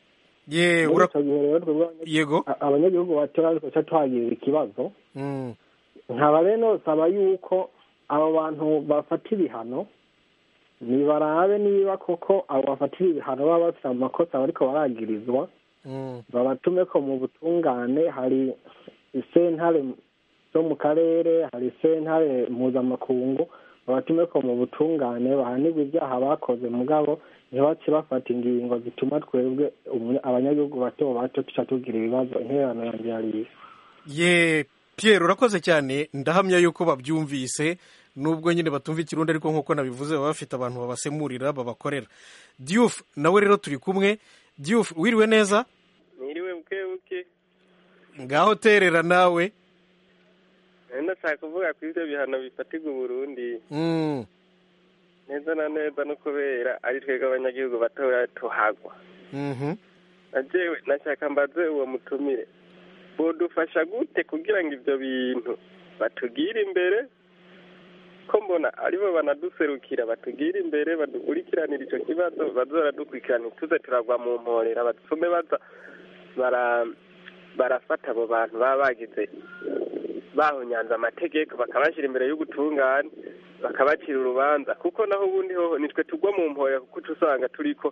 yego abanyagihugu batora ariko ca tuhagirira ikibazo nkaba rero nosaba yuko abo bantu bafata ibihano nibarabe niba koko abo bafatira ibihano baba bafite amakosa bariko baragirizwa babatume ko mu butungane hari isentare zo mu karere hari isentare mpuzamakungu babatume ko mu butungane bahanirwa ibyaha bakoze mugabo ntibace bafata ingingo zituma twebwe abanyagihugu bato bato tuca tugira ibibazo intererano yanjye yariye ye Pierre urakoze cyane ndahamya yuko babyumvise nubwo nyine batumva ikirundi ariko nk'uko nabivuze baba bafite abantu babasemurira babakorera. Diouf nawe rero turi kumwe. Diouf wiriwe neza? Mwiriwe buke buke. Ngaho terera nawe. Ndashaka kuvuga ku ivyo bihano bifatirwa Burundi. Mm. Neza na neza no kubera ari twega abanyagihugu batora tuhagwa. Mhm. Najewe nashaka mbaze uwo mutumire. Bodufasha gute kugira ngo ivyo bintu batugira imbere ko mbona aribo banaduserukira batugira imbere badukurikiranira ico kibazo bazora dukurikirana tuze turagwa mu mporera batume baza bara barafata abo bantu baba bagize bahonyanza amategeko bakabashira imbere y'ugutungana bakabacira urubanza kuko naho ubundi hoho nitwe tugwa mu mporera kuko tusanga turiko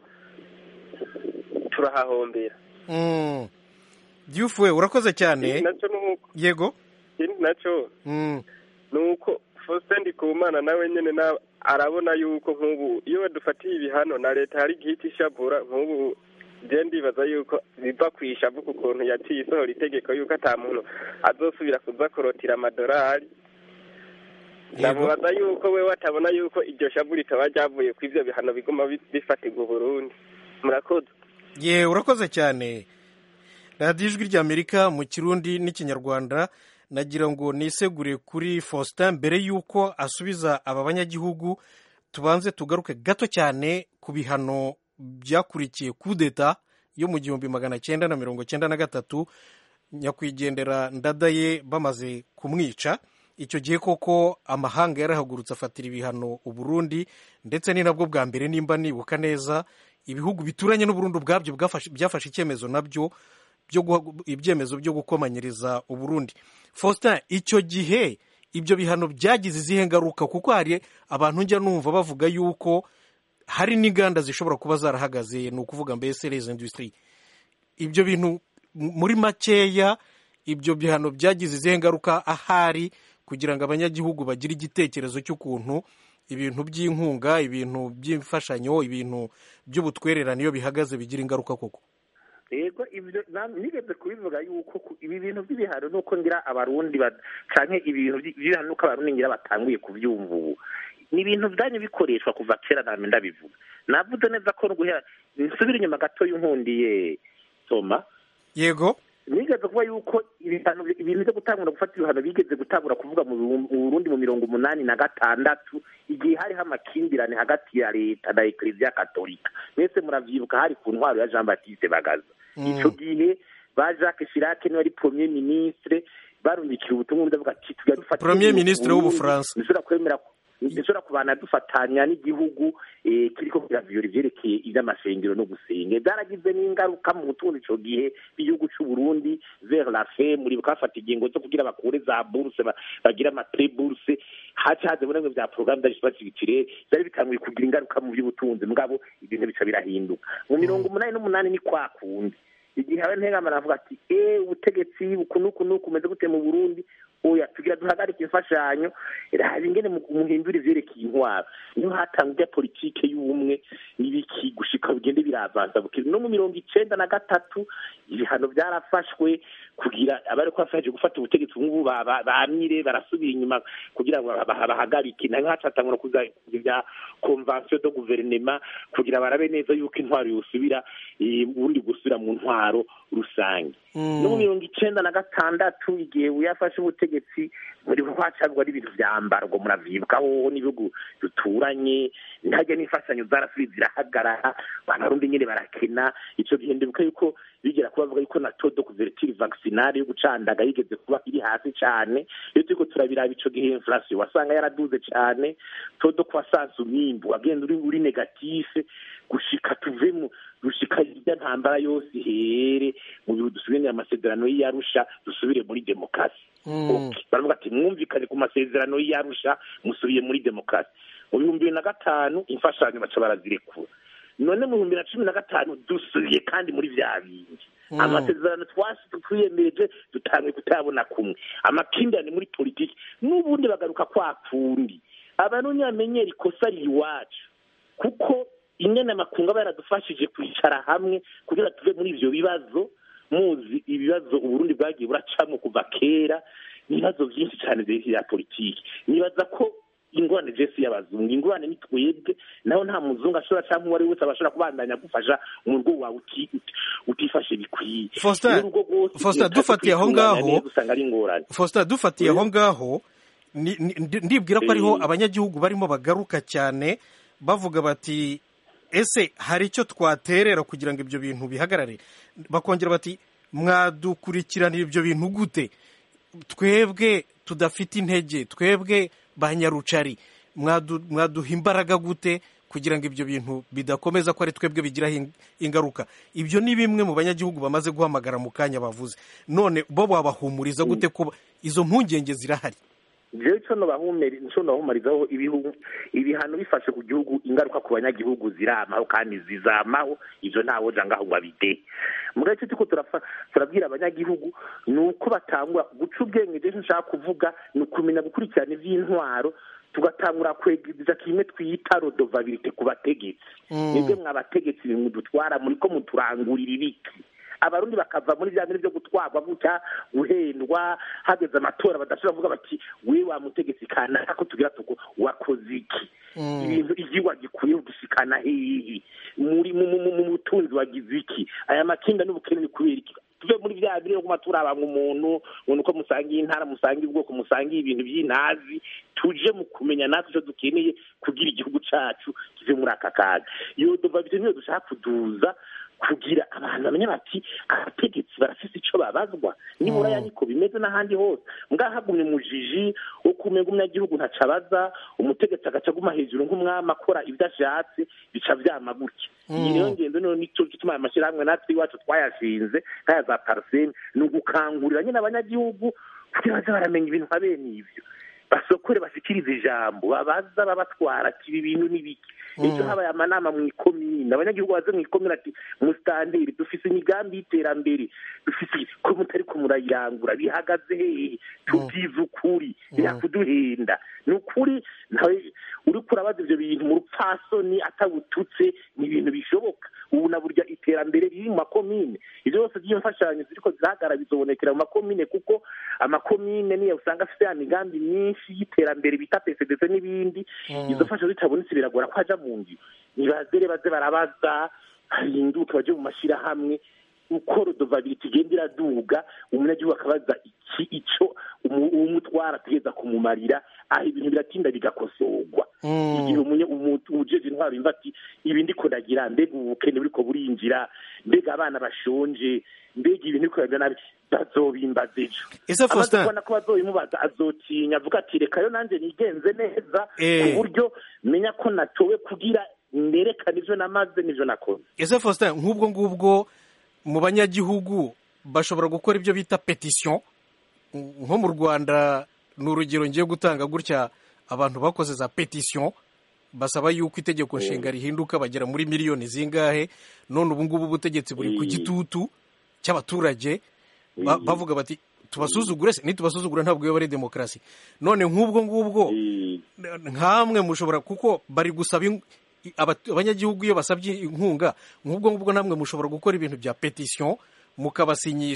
turahahombera. Mm. Diouf we urakoze cyane. Yego. Naco. Mm. Nuko Faustin Ndikumana nawe nyene na arabona yuko nk'ubu iyo badufatiye ibihano na leta hari gihiti shabura nk'ubu je ndibaza yuko biva kwishavu kukuntu yaciye isohora itegeko yuko ata muntu azosubira kuza korotira amadolari. Namubaza yuko we watabona yuko iryo shavu ritaba ryavuye ku ivyo bihano biguma bifatirwa Burundi. Murakoze. Ye urakoze cyane. Radio Ijwi ry'Amerika mu Kirundi n'Ikinyarwanda nagira ngo nisegure kuri Faustin mbere yuko asubiza aba banyagihugu tubanze tugaruke gato cyane ku bihano byakurikiye kudeta yo mu gihumbi magana cyenda na mirongo cyenda na gatatu nyakwigendera Ndadaye bamaze kumwica. Icyo gihe koko amahanga yarahagurutse afatira ibihano u Burundi ndetse ni nabwo bwa mbere nimba nibuka neza ibihugu bituranye n'u Burundi bwabyo byafashe icyemezo nabyo byo ibyemezo byo gukomanyiriza u Burundi. Faustin icyo gihe ibyo bihano byagize izihe ngaruka kuko hari abantu njya numva bavuga yuko hari n'inganda zishobora kuba zarahagaze ni ukuvuga mbese les industries. Ibyo bintu muri makeya ibyo bihano byagize izihe ngaruka ahari kugira ngo abanyagihugu bagire igitekerezo cy'ukuntu ibintu by'inkunga ibintu by'imfashanyo ibintu by'ubutwererane iyo bihagaze bigira ingaruka koko. Ego ibyo nigeze kubivuga yuko ibi bintu by'ibihano nuko ngira abarundi canke ibintu by'ibihano nuko abarundi ngira batanguye kuvyumva ubu ni ibintu byanye bikoreshwa kuva kera namwe ndabivuga. Navuze neza ko nguhera nsubira inyuma gato y'unkundiye soma. Yego. Nigeze kuvuga yuko ibihano ibintu byo gutangura gufata ibihano bigeze gutangura kuvuga mu Burundi mu mirongo umunani na gatandatu igihe hari amakimbirane hagati ya leta na Eklezia Katolika. Mwese muravyibuka hari ku ntwaro ya Jean Baptiste Bagaza. Ico gihe ba Jacques Chirac ni wari premier ministre barundikira ubutumwa ndavuga ati tugarufata premier ministre w'Ubufaransa nishobora kwemera nishobora kubana dufatanya n'igihugu eh kiriko kiraviyora ivyerekeye iby'amasengero no gusenga byaragize n'ingaruka mu butunzi ico gihe b'igihugu cy'u Burundi vers la fin muri bukafata ingingo zo kugira bakure za bourse bagira ama pré bourse hacaze bunamwe bya programme d'ajustement byari bikanguye kugira ingaruka mu by'ubutunzi mugabo ibintu bica birahinduka mu mirongo umunani n'umunani ni kwa kundi igihe abentegama navuga ati eh ubutegetsi bukunuku nuku umeze gute mu Burundi oya tugira duhagarika imfashanyo razi ingene muhindura ivyerekeye intwaro niho hatangwa politike y'ubumwe n'ibiki gushika bigende biravanza bukiri no mu mirongo icenda na gatatu ibihano byarafashwe kugira abari ko bafashe gufata ubutegetsi nk'ubu bamire barasubira inyuma kugira ngo bahagarike naho hacatangura kuza ya convention de gouvernement kugira barabe neza yuko intwaro yosubira ubundi gusubira mu ntwaro rusange no mu mirongo icenda na gatandatu igihe uyafashe ubutegetsi muri kwacagwa ari ibintu vyambarwa muravyibukaho n'ibihugu duturanye ntajya n'imfashanyo zarasubiye zirahagarara abarundi nyene barakena ico gihe ndibuka yuko bigera kubavuga yuko na todo couverture vaccinale yo gucandaga yigeze kuba iri hasi cyane iyo turiko turabiraba ico gihe inflation wasanga yaraduze cyane todo croissance umwimbu agenda uri uri negative gushika tuvemo gushika ijya ntambara yose here mu bihugu dusubire amasezerano y'Arusha dusubire muri demokarasi baravuga ati mwumvikane ku masezerano y'Arusha musubiye muri demokarasi mu bihumbi bibiri na gatanu imfashanyo baca barazirekura none mu bihumbi na cumi na gatanu dusubiye kandi muri vya bindi amasezerano twasi twiyemeje dutangiye kutabona kumwe amakindane muri politiki n'ubundi bagaruka kwa kundi abantu nyamenyera ikosa riwacu kuko ingene amakunga baradufashije kwicara hamwe kugira tuve muri ivyo bibazo muzi ibibazo uburundi bwagiye buracamo kuva kera nibazo byinshi cyane bya politiki nibaza ko ingorane jesi y'abazungu ingorane nitwebwe naho nta muzungu ashobora cyangwa uwari wese abashobora kubandanya gufasha umurwo wawe utifashe bikwiye Foster dufatiye aho ngaho Foster dufatiye aho ngaho ndibwira ko ariho abanyagihugu barimo bagaruka cyane bavuga bati ese hari icyo twaterera kugira ngo ibyo bintu bihagarare bakongera bati mwadukurikiranira ibyo bintu gute twebwe tudafite intege twebwe banyarucari mwaduha imbaraga gute kugira ngo ibyo bintu bidakomeza ko ari twebwe bigiraho ingaruka ibyo ni bimwe mu banyagihugu bamaze guhamagara mu kanya bavuze none bo babahumuriza gute ko izo mpungenge zirahari jewe cyo no bahumeri cyo no bahumarizaho ibihugu ibihano bifashe ku gihugu ingaruka ku banyagihugu ziramaho kandi zizamaho ivyo ntawo janga ngo abide mugace tuko turafa turabwira abanyagihugu nuko batangwa guca ubwenge je nshaka kuvuga nukumenya gukurikirana ivy'intwaro tugatangura kwegiza kimwe twita rodovabilité ku bategetsi nibwe mwabategetsi bimudutwara muri ko muturangurira ibiki abarundi bakava muri bya bintu byo gutwarwa gutya guhendwa hageze amatora badashobora kuvuga bati we wa mutegetsi kana ko tugira tuko wakoze iki ibintu igiwa gikuye gushikana hehe muri mu mutunzi wagize iki aya makinda n'ubukene ni kubera iki tuve muri bya bintu ko matura aba umuntu umuntu ko musangiye intara musangiye ubwoko musangiye ibintu by'inazi tuje mu kumenya natwe cyo dukeneye kugira igihugu cacu kive muri aka kaga iyo dova bityo niyo dushaka kuduza kugira abantu bamenya bati abategetsi barafise ico babazwa nibura yaniko bimeze n'ahandi hose mbwahagumye mujiji wo kumenga umunyagihugu ntacabaza umutegetsi agaca guma hejuru nk'umwami akora ivyashatse bica vyama gutya iyi rero ngendo niyo nico gituma amashirahamwe natwe iwacu twayashinze nkaya za parseme ni ugukangurira nyine abanyagihugu kugira baze baramenya ibintu nka bene ivyo basokore bashikiriza ijambo babaza babatwara kibi bintu n'ibiki ejo habaye amanama mu ikomine abanyagihugu baze mu ikomine ati mustandiri dufise imigambi y'iterambere dufise ko mutari ko murayirangura bihagaze hehe tubyiza ukuri birakuduhenda ni ukuri nawe uri kurabaza ivyo bintu mu rupfasoni atabututse ni ibintu bishoboka ubu na burya iterambere riri mu makomine ivyo byose by'imfashanyo ziriko zirahagara bizobonekera mu makomine kuko amakomine niyo usanga afite ya migambi myinshi y'iterambere bita P C D C n'ibindi izo fasha zitabonetse biragora ko haja mu ngi nibazere baze barabaza hinduka baje mu mashira hamwe uko rodovability igendera duga umunyagihugu akabaza iki ico umutwara tugeza kumumarira aho ibintu biratinda bigakosorwa igihe umunye umujeje intwaro imva ati ibi ndiko ndagira mbega ubukene buriko burinjira mbega abana bashonje mbega ibintu biriko biragira nabi bazobimbaza ejo ese Faustin abona ko bazobimubaza azotinya avuga ati reka yo nanje nigenze neza mu buryo menya ko natowe kugira nerekana ivyo namaze n'ivyo nakoze ese Faustin nk'ubwo ngubwo mu banyagihugu bashobora gukora ibyo bita petition nko mu Rwanda ni urugero ngiye gutanga gutya abantu bakoze za petition basaba yuko itegeko nshinga rihinduka bagera muri miliyoni zingahe none ubu ngubu ubutegetsi buri ku gitutu cy'abaturage bavuga bati tubasuzugure se nitubasuzugura ntabwo yo bari demokarasi none nk'ubwo ngubwo nkamwe mushobora kuko bari gusaba abanyagihugu iyo basabye inkunga nk'ubwo ngubwo namwe mushobora gukora ibintu bya petition mukabasinyisha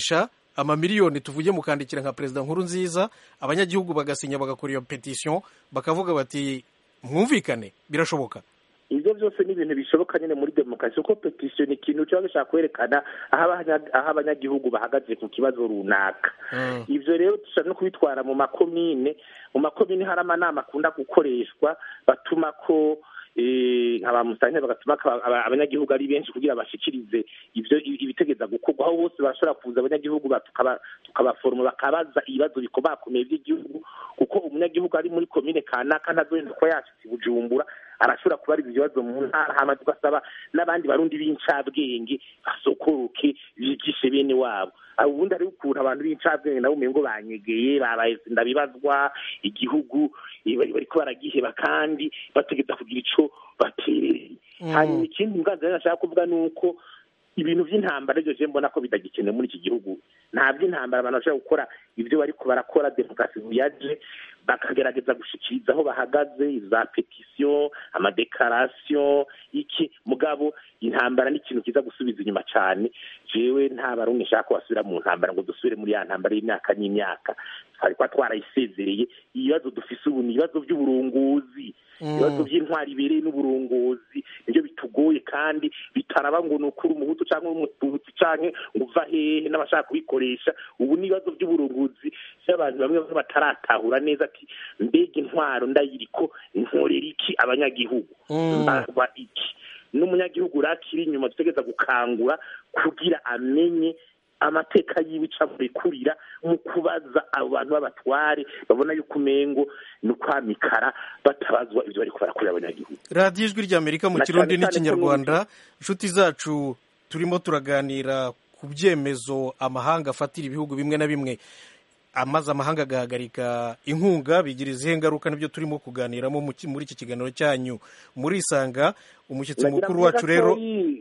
amamiliyoni tuvuge mukandikira nka perezida nkuru nziza abanyagihugu bagasinya bagakora iyo petition bakavuga bati mwumvikane birashoboka ibyo byose ni ibintu bishoboka nyine muri demokarasi kuko petition ni ikintu cyaba gishaka kwerekana aho abanyagihugu bahagaze ku kibazo runaka ibyo rero dushobora no kubitwara mu makomine mu makomine hari amanama akunda gukoreshwa batuma ko abamusanye bagatuma abanyagihugu ari benshi kugira bashikirize ibyo ibitegeza gukorwa aho bose bashobora kuza abanyagihugu tukabaforoma bakabaza ibibazo bikomakomeye by'igihugu kuko umunyagihugu ari muri komine kanaka ntazogenda ko yashitse Bujumbura arashobora kuba ari ibibazo mu ntara hama tugasaba n'abandi barundi b'incabwenge basokoroke bigishe bene wabo ubundi ari ukuntu abantu b'incabwenge nabo umengo banyegeye babaye ndabibazwa igihugu bariko baragiheba kandi bategeza kugira ico batereye hanyuma ikindi mbanza nashaka kuvuga nuko ibintu by'intambara byo je mbona ko bidagikenewe muri iki gihugu nta by'intambara abantu bashaka gukora ibyo bariko barakora demokarasi yaje bakagerageza gushikiriza aho bahagaze za petition amadekarasiyo iki mugabo intambara ni ikintu kiza gusubiza inyuma cyane jewe nta barundi nshaka ko basubira mu ntambara ngo dusubire muri ya ntambara y'imyaka n'imyaka twari kwa twarayisezereye ibibazo dufise ubu ni ibibazo by'uburunguzi ibibazo by'intwari ibereye n'uburunguzi nibyo bitugoye kandi bitaraba ngo ni ukuri umuhutu cyangwa umututsi canke ngo uva hehe n'abashaka kubikoresha ubu ni ibibazo by'uburunguzi by'abantu bamwe bamwe bataratahura neza ati mbega intwaro ndayiriko ntorera iki abanyagihugu mbarwa iki n'umunyagihugu rakiri inyuma dutegeza gukangura kugira amenye amateka y'ibica kurikurira mu kubaza abo bantu b'abatware babona yuko umengo ni kwamikara batabazwa ibyo bari kubarakurira abanyagihugu. radiyo ijwi ry'amerika mu kirundi n'ikinyarwanda inshuti zacu turimo turaganira ku byemezo amahanga afatira ibihugu bimwe na bimwe amaze amahanga agahagarika inkunga bigira izihe ngaruka nibyo turimo kuganiramo muri iki kiganiro cyanyu muri isanga umushyitsi mukuru wacu rero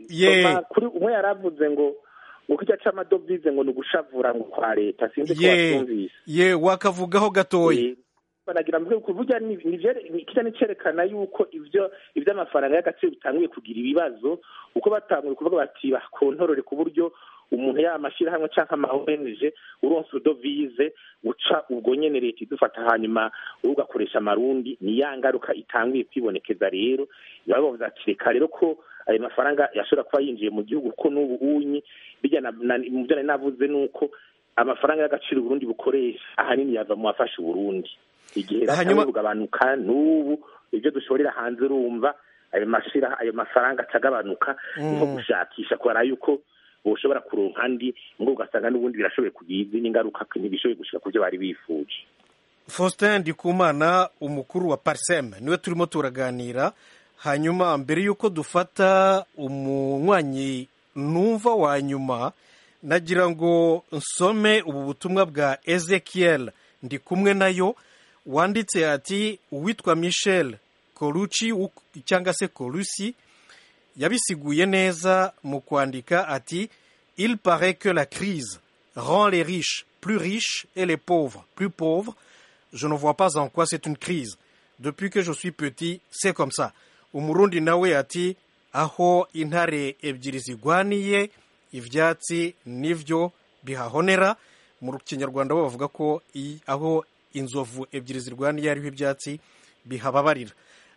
ye kuri umwe yaravuze ngo uko icyo cy'amadovize ngo ni ugushavura ngo kwa leta sinzi ko watumvise ye wakavugaho gatoya banagira ngo kuvuga ni kijya nicerekana yuko ivyo ivy'amafaranga y'agaciro bitanguye kugira ibibazo uko batanguye kuvuga bati bakontorore ku buryo umuntu yamashira hamwe canka amawenje uronse udovize uca ubwo nyene leta idufata hanyuma ugakoresha amarundi ni yangaruka itanguye kwibonekeza rero yabavuze ati reka rero ko ayo mafaranga yashobora kuba yinjiye mu gihugu ko n'ubu unyi bijya mu byo navuze nuko amafaranga y'agaciro Burundi bukoresha ahanini yava mu afasha Burundi igihe hanyuma bugabanuka n'ubu ibyo dushorera hanze urumva ayo mashira ayo mafaranga atagabanuka nko gushakisha kubara yuko ushobora kuronka andi ngo ugasanga n'ubundi birashoboye kugiza n'ingaruka ntibishoboye gushika kuvyo bari bifuje. Faustin Ndikumana umukuru wa Parsem niwe turimo turaganira hanyuma mbere yuko dufata umunywanyi numva wa nyuma nagira ngo nsome ubu butumwa bwa Ezekiel ndi kumwe nayo wanditse ati uwitwa Michel Colucci cyangwa se Colucci yabisiguye neza mu kwandika ati il paraît que la crise rend les riches plus riches et les pauvres plus pauvres. Je ne vois pas en quoi c'est une crise. Depuis que je suis petit, c'est comme ça. Umurundi nawe ati aho intare ebyiri zigwaniye ivyatsi nivyo bihahonera. Mu Kinyarwanda bo bavuga ko aho inzovu ebyiri zirwaniye ariho ibyatsi bihababarira.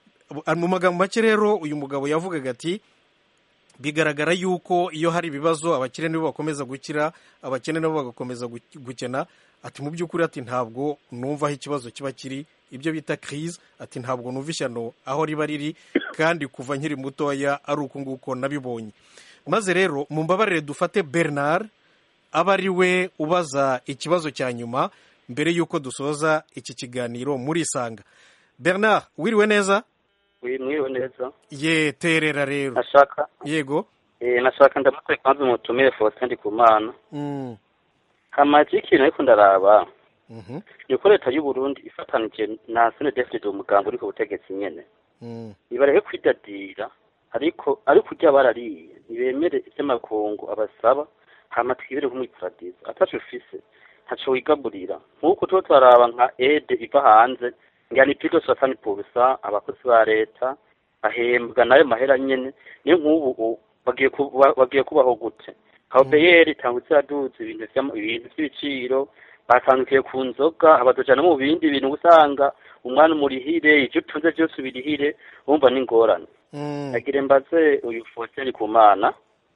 Mu magambo make rero uyu mugabo yavugaga ati bigaragara yuko iyo hari ibibazo abakire nibo bakomeza gukira abakene nabo bagakomeza gukena ati mu by'ukuri ati ntabwo numva aho ikibazo kiba kiri ibyo bita crise ati ntabwo numva ishyano aho riba riri kandi kuva nkiri mutoya ari uko nguko nabibonye. Maze rero mu mbabarire dufate Bernard aba ari we ubaza ikibazo cya nyuma mbere yuko dusoza iki kiganiro muri Isanga. Bernard wiriwe neza? Mwiriwe neza. Ye terera rero. Nashaka. Yego. Eh nashaka ndamutse kwanza umutumire Faustin Ndikumana. Mm. Hamaje ikintu ariko ndaraba. Mhm. Yuko leta y'u Burundi ifatanije na Sene David umugambo uri ku butegetsi nyene. Mm. Ibarehe kwidadira ariko ariko kujya barariye nibemere iby'amakungu abasaba hama twibere nk'umwiparadizo atacu ufise ntaco wigaburira nkuko to twaraba nka aide iva hanze ngani pido soixante pour cent abakozi ba leta bahembwa nayo mahera nyene niyo nk'ubu bagiye bagiye kubaho gute obeyeri itangutse yaduze ibintu ibintu by'ibiciro batandukiye ku nzoga abadujana mu bindi bintu usanga umwana umurihire icyo utunze byose ubirihire wumva n'ingorane agire mbaze uyu Faustin Kumana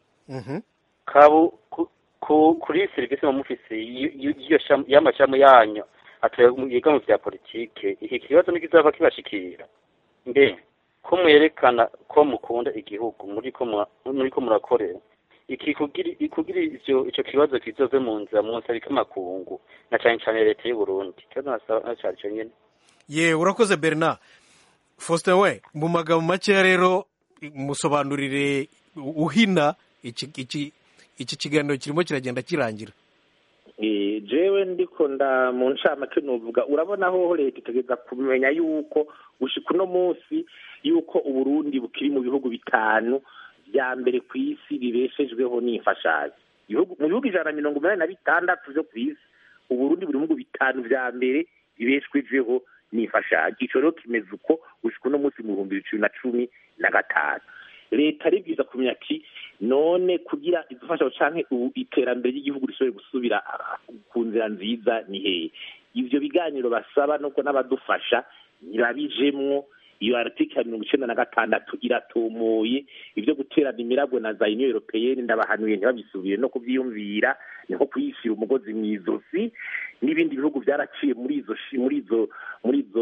kabu kuri serivisi mu mufisi y'amashami yanyu atoye yiga mu bya politike iki kibazo nikizava kibashikira mbe ko mwerekana ko mukunda igihugu muri ko muri ko murakorera iki kugira ikugira ivyo ico kibazo kizove mu nzira mu nsabika makungu na cyane cyane leta y'u Burundi kibazo nasaba cyane cyo nyene ye urakoze Bernard Faustin we mu magambo make rero musobanurire uhina iki iki iki kiganiro kirimo kiragenda kirangira eh jewe ndiko nda mu ncamake nuvuga urabona aho leta itegeza kumenya yuko gushika no munsi yuko uburundi bukiri mu bihugu bitanu bya mbere ku isi bibeshejweho n'imfashanyo mu bihugu ijana na mirongo inani na bitandatu byo ku isi uburundi buri mu bihugu bitanu bya mbere bibeshejweho n'imfashanyo ico rero kimeze uko gushika no munsi mu bihumbi bibiri na cumi na gatanu leta ribwiza kumenya ati none kugira idufasha canke iterambere ry'igihugu rishoboye gusubira ku nzira nziza ni hehe ivyo biganiro basaba nuko n'abadufasha ntibabijemwo iyo article ya mirongo icenda na gatandatu iratomoye ivyo guterana imiragwe na za Union Européenne ndabahanuye ntibabisubire no kuvyiyumvira niho kuyishira umugozi mwizosi n'ibindi bihugu byaraciye muri izo muri izo muri izo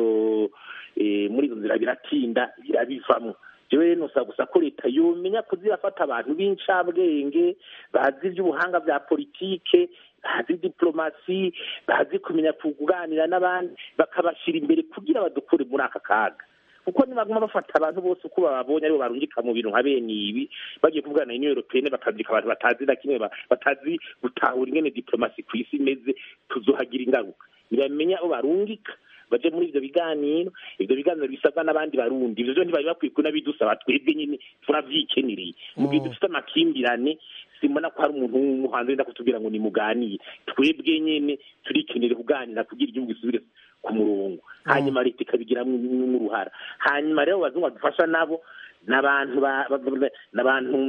eh muri izo nzira biratinda birabivamwo jewe nosa gusa ko leta yomenya kuzirafata abantu b'incabwenge bazi iby'ubuhanga bya politike bazi diplomasi bazi kumenya kuganira n'abandi bakabashira imbere kugira badukure muri aka kaga kuko nibaguma bafata abantu bose uko bababonye aribo barungika mu bintu nka bene ibi bagiye kuvugana na Union Européenne bakandika abantu batazi na kimwe batazi gutahura ingene diplomasi ku isi imeze tuzohagira ingaruka nibamenya abo barungika baje muri ivyo biganiro ivyo biganiro bisabwa n'abandi barundi ivyo ntibari bakwiye kuna bidusaba twebwe nyine turavyikeniriye mu gihe dufite amakimbirane simbona ko hari umuntu w'umuhanzi wenda kutubwira ngo ni muganire twebwe nyene turikenere kuganira kugira igihugu gisubire ku murongo hanyuma leta ikabigiramwo n'uruhara hanyuma rero bazungu badufasha nabo n'abantu n'abantu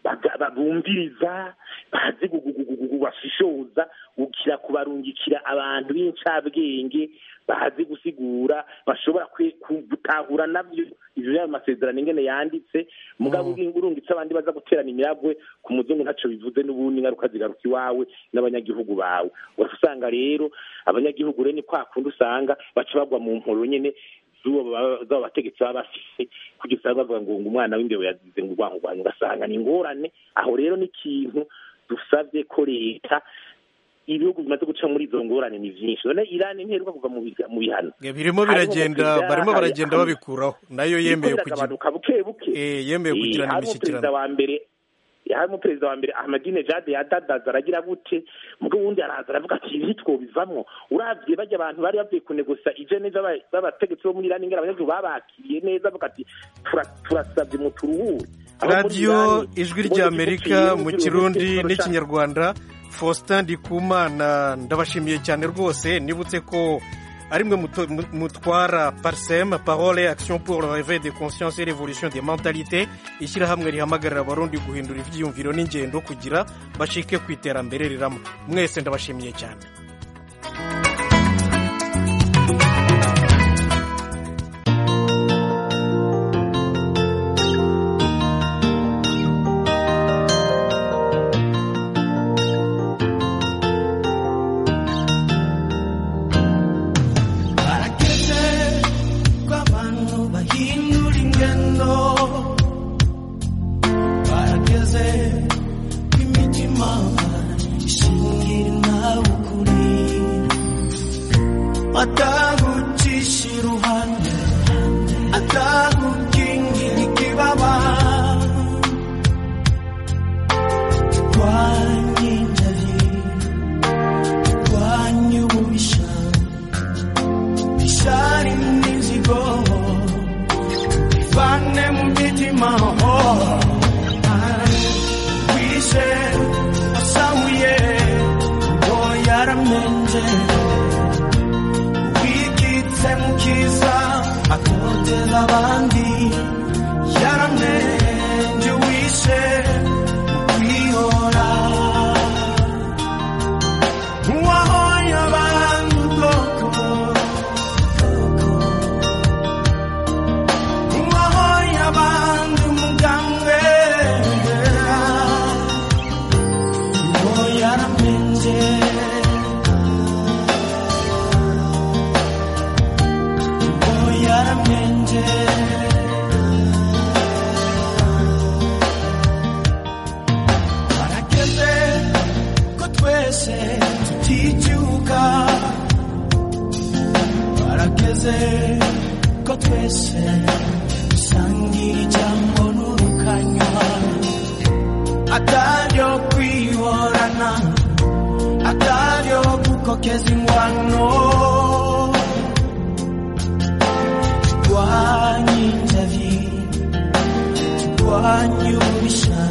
babumviriza bazi gushishoza ukira kubarungikira abantu b'incabwenge bazi gusigura bashobora gutahura nabyo ivyo ya masezerano ingene yanditse mugabo urungitse abandi baza guterana imiragwe ku muzungu ntaco bivuze n'ubundi ngaruka zigaruka iwawe n'abanyagihugu bawe urasanga rero abanyagihugu rero ni kwa kundi usanga baca bagwa mu mporo nyene zuba bategetsi baba bafise kugira usanga bavuga ngo umwana w'imbeho yazize ngo urwango rwanyu ugasanga ni ingorane aho rero ni ikintu dusabye ko leta ibihugu bimaze guca muri izo ngorane ni vyinshi none Irani ntiheruka kuva mu bihano birimo biragenda barimo baragenda babikuraho nayo yemeye kugira eh yemeye kugira n'imishyikirano wa mbere harimo perezida wa mbere Ahmadinejad yadadaza aragira gute mugo wundi araza aravuga ati ibi twobivamwo uravye bajya abantu bari bavuye kunegosa ije neza babategetsi bo muri Irani ngera abanyagihugu babakiriye neza bakati turasabye mu turuhure radio ijwi rya Amerika mu Kirundi n'ikinyarwanda Faustin Ndikumana ndabashimiye cyane rwose nibutse ko ari mwe mutwara Parsem Parole Action pour le réveil des consciences et l'évolution des mentalités ishyira hamwe rihamagarira abarundi guhindura ivyiyumviro n'ingendo kugira bashike ku iterambere riramo mwese ndabashimiye cyane Yaramne, you wish it, we all are. twese tuticyuka barageze ko twese dusangira ijambo n'urukanywa ataryo kwihorana ataryo gukokeza ingwano turwanye injavi turwanye ubisha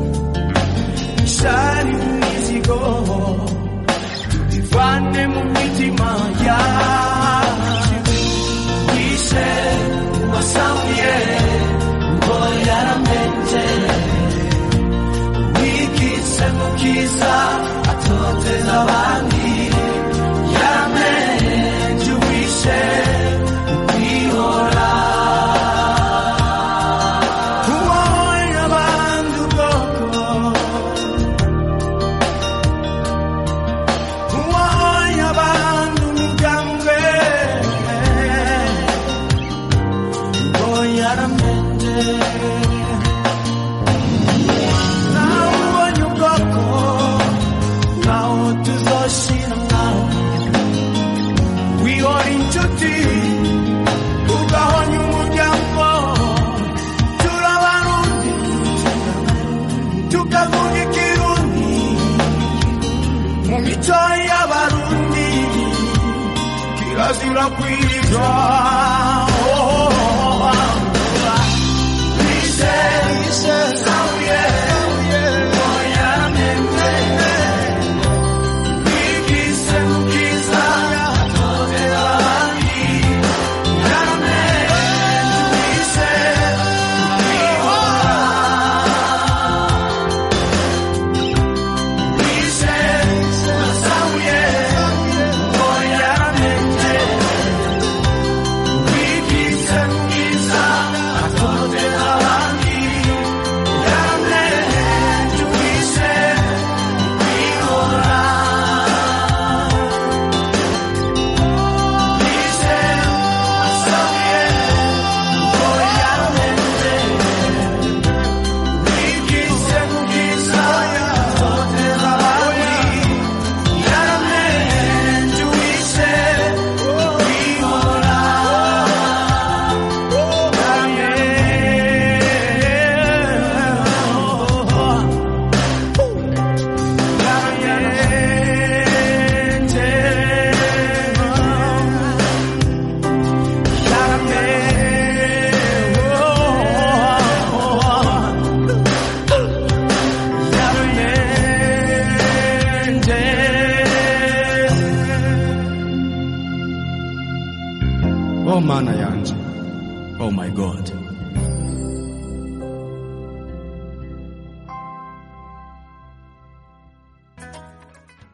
ishari imizigo tubivane mu mitima yacu wishe wasamuye ngo yaramenje wikise mu kiza atoteza abandi yaramenje wishe kwihora uwoye abandi ubwoko uwoye abandi umugambwe ngo yaramenje nawe ubonye ubwoko naho tuzoshira mwawe wihora inshuti ugahonya umuryango turabarundi tukavuga ikirundi mu mico y'abarundi kirazira kwicwa Oh mana yanje, oh my God.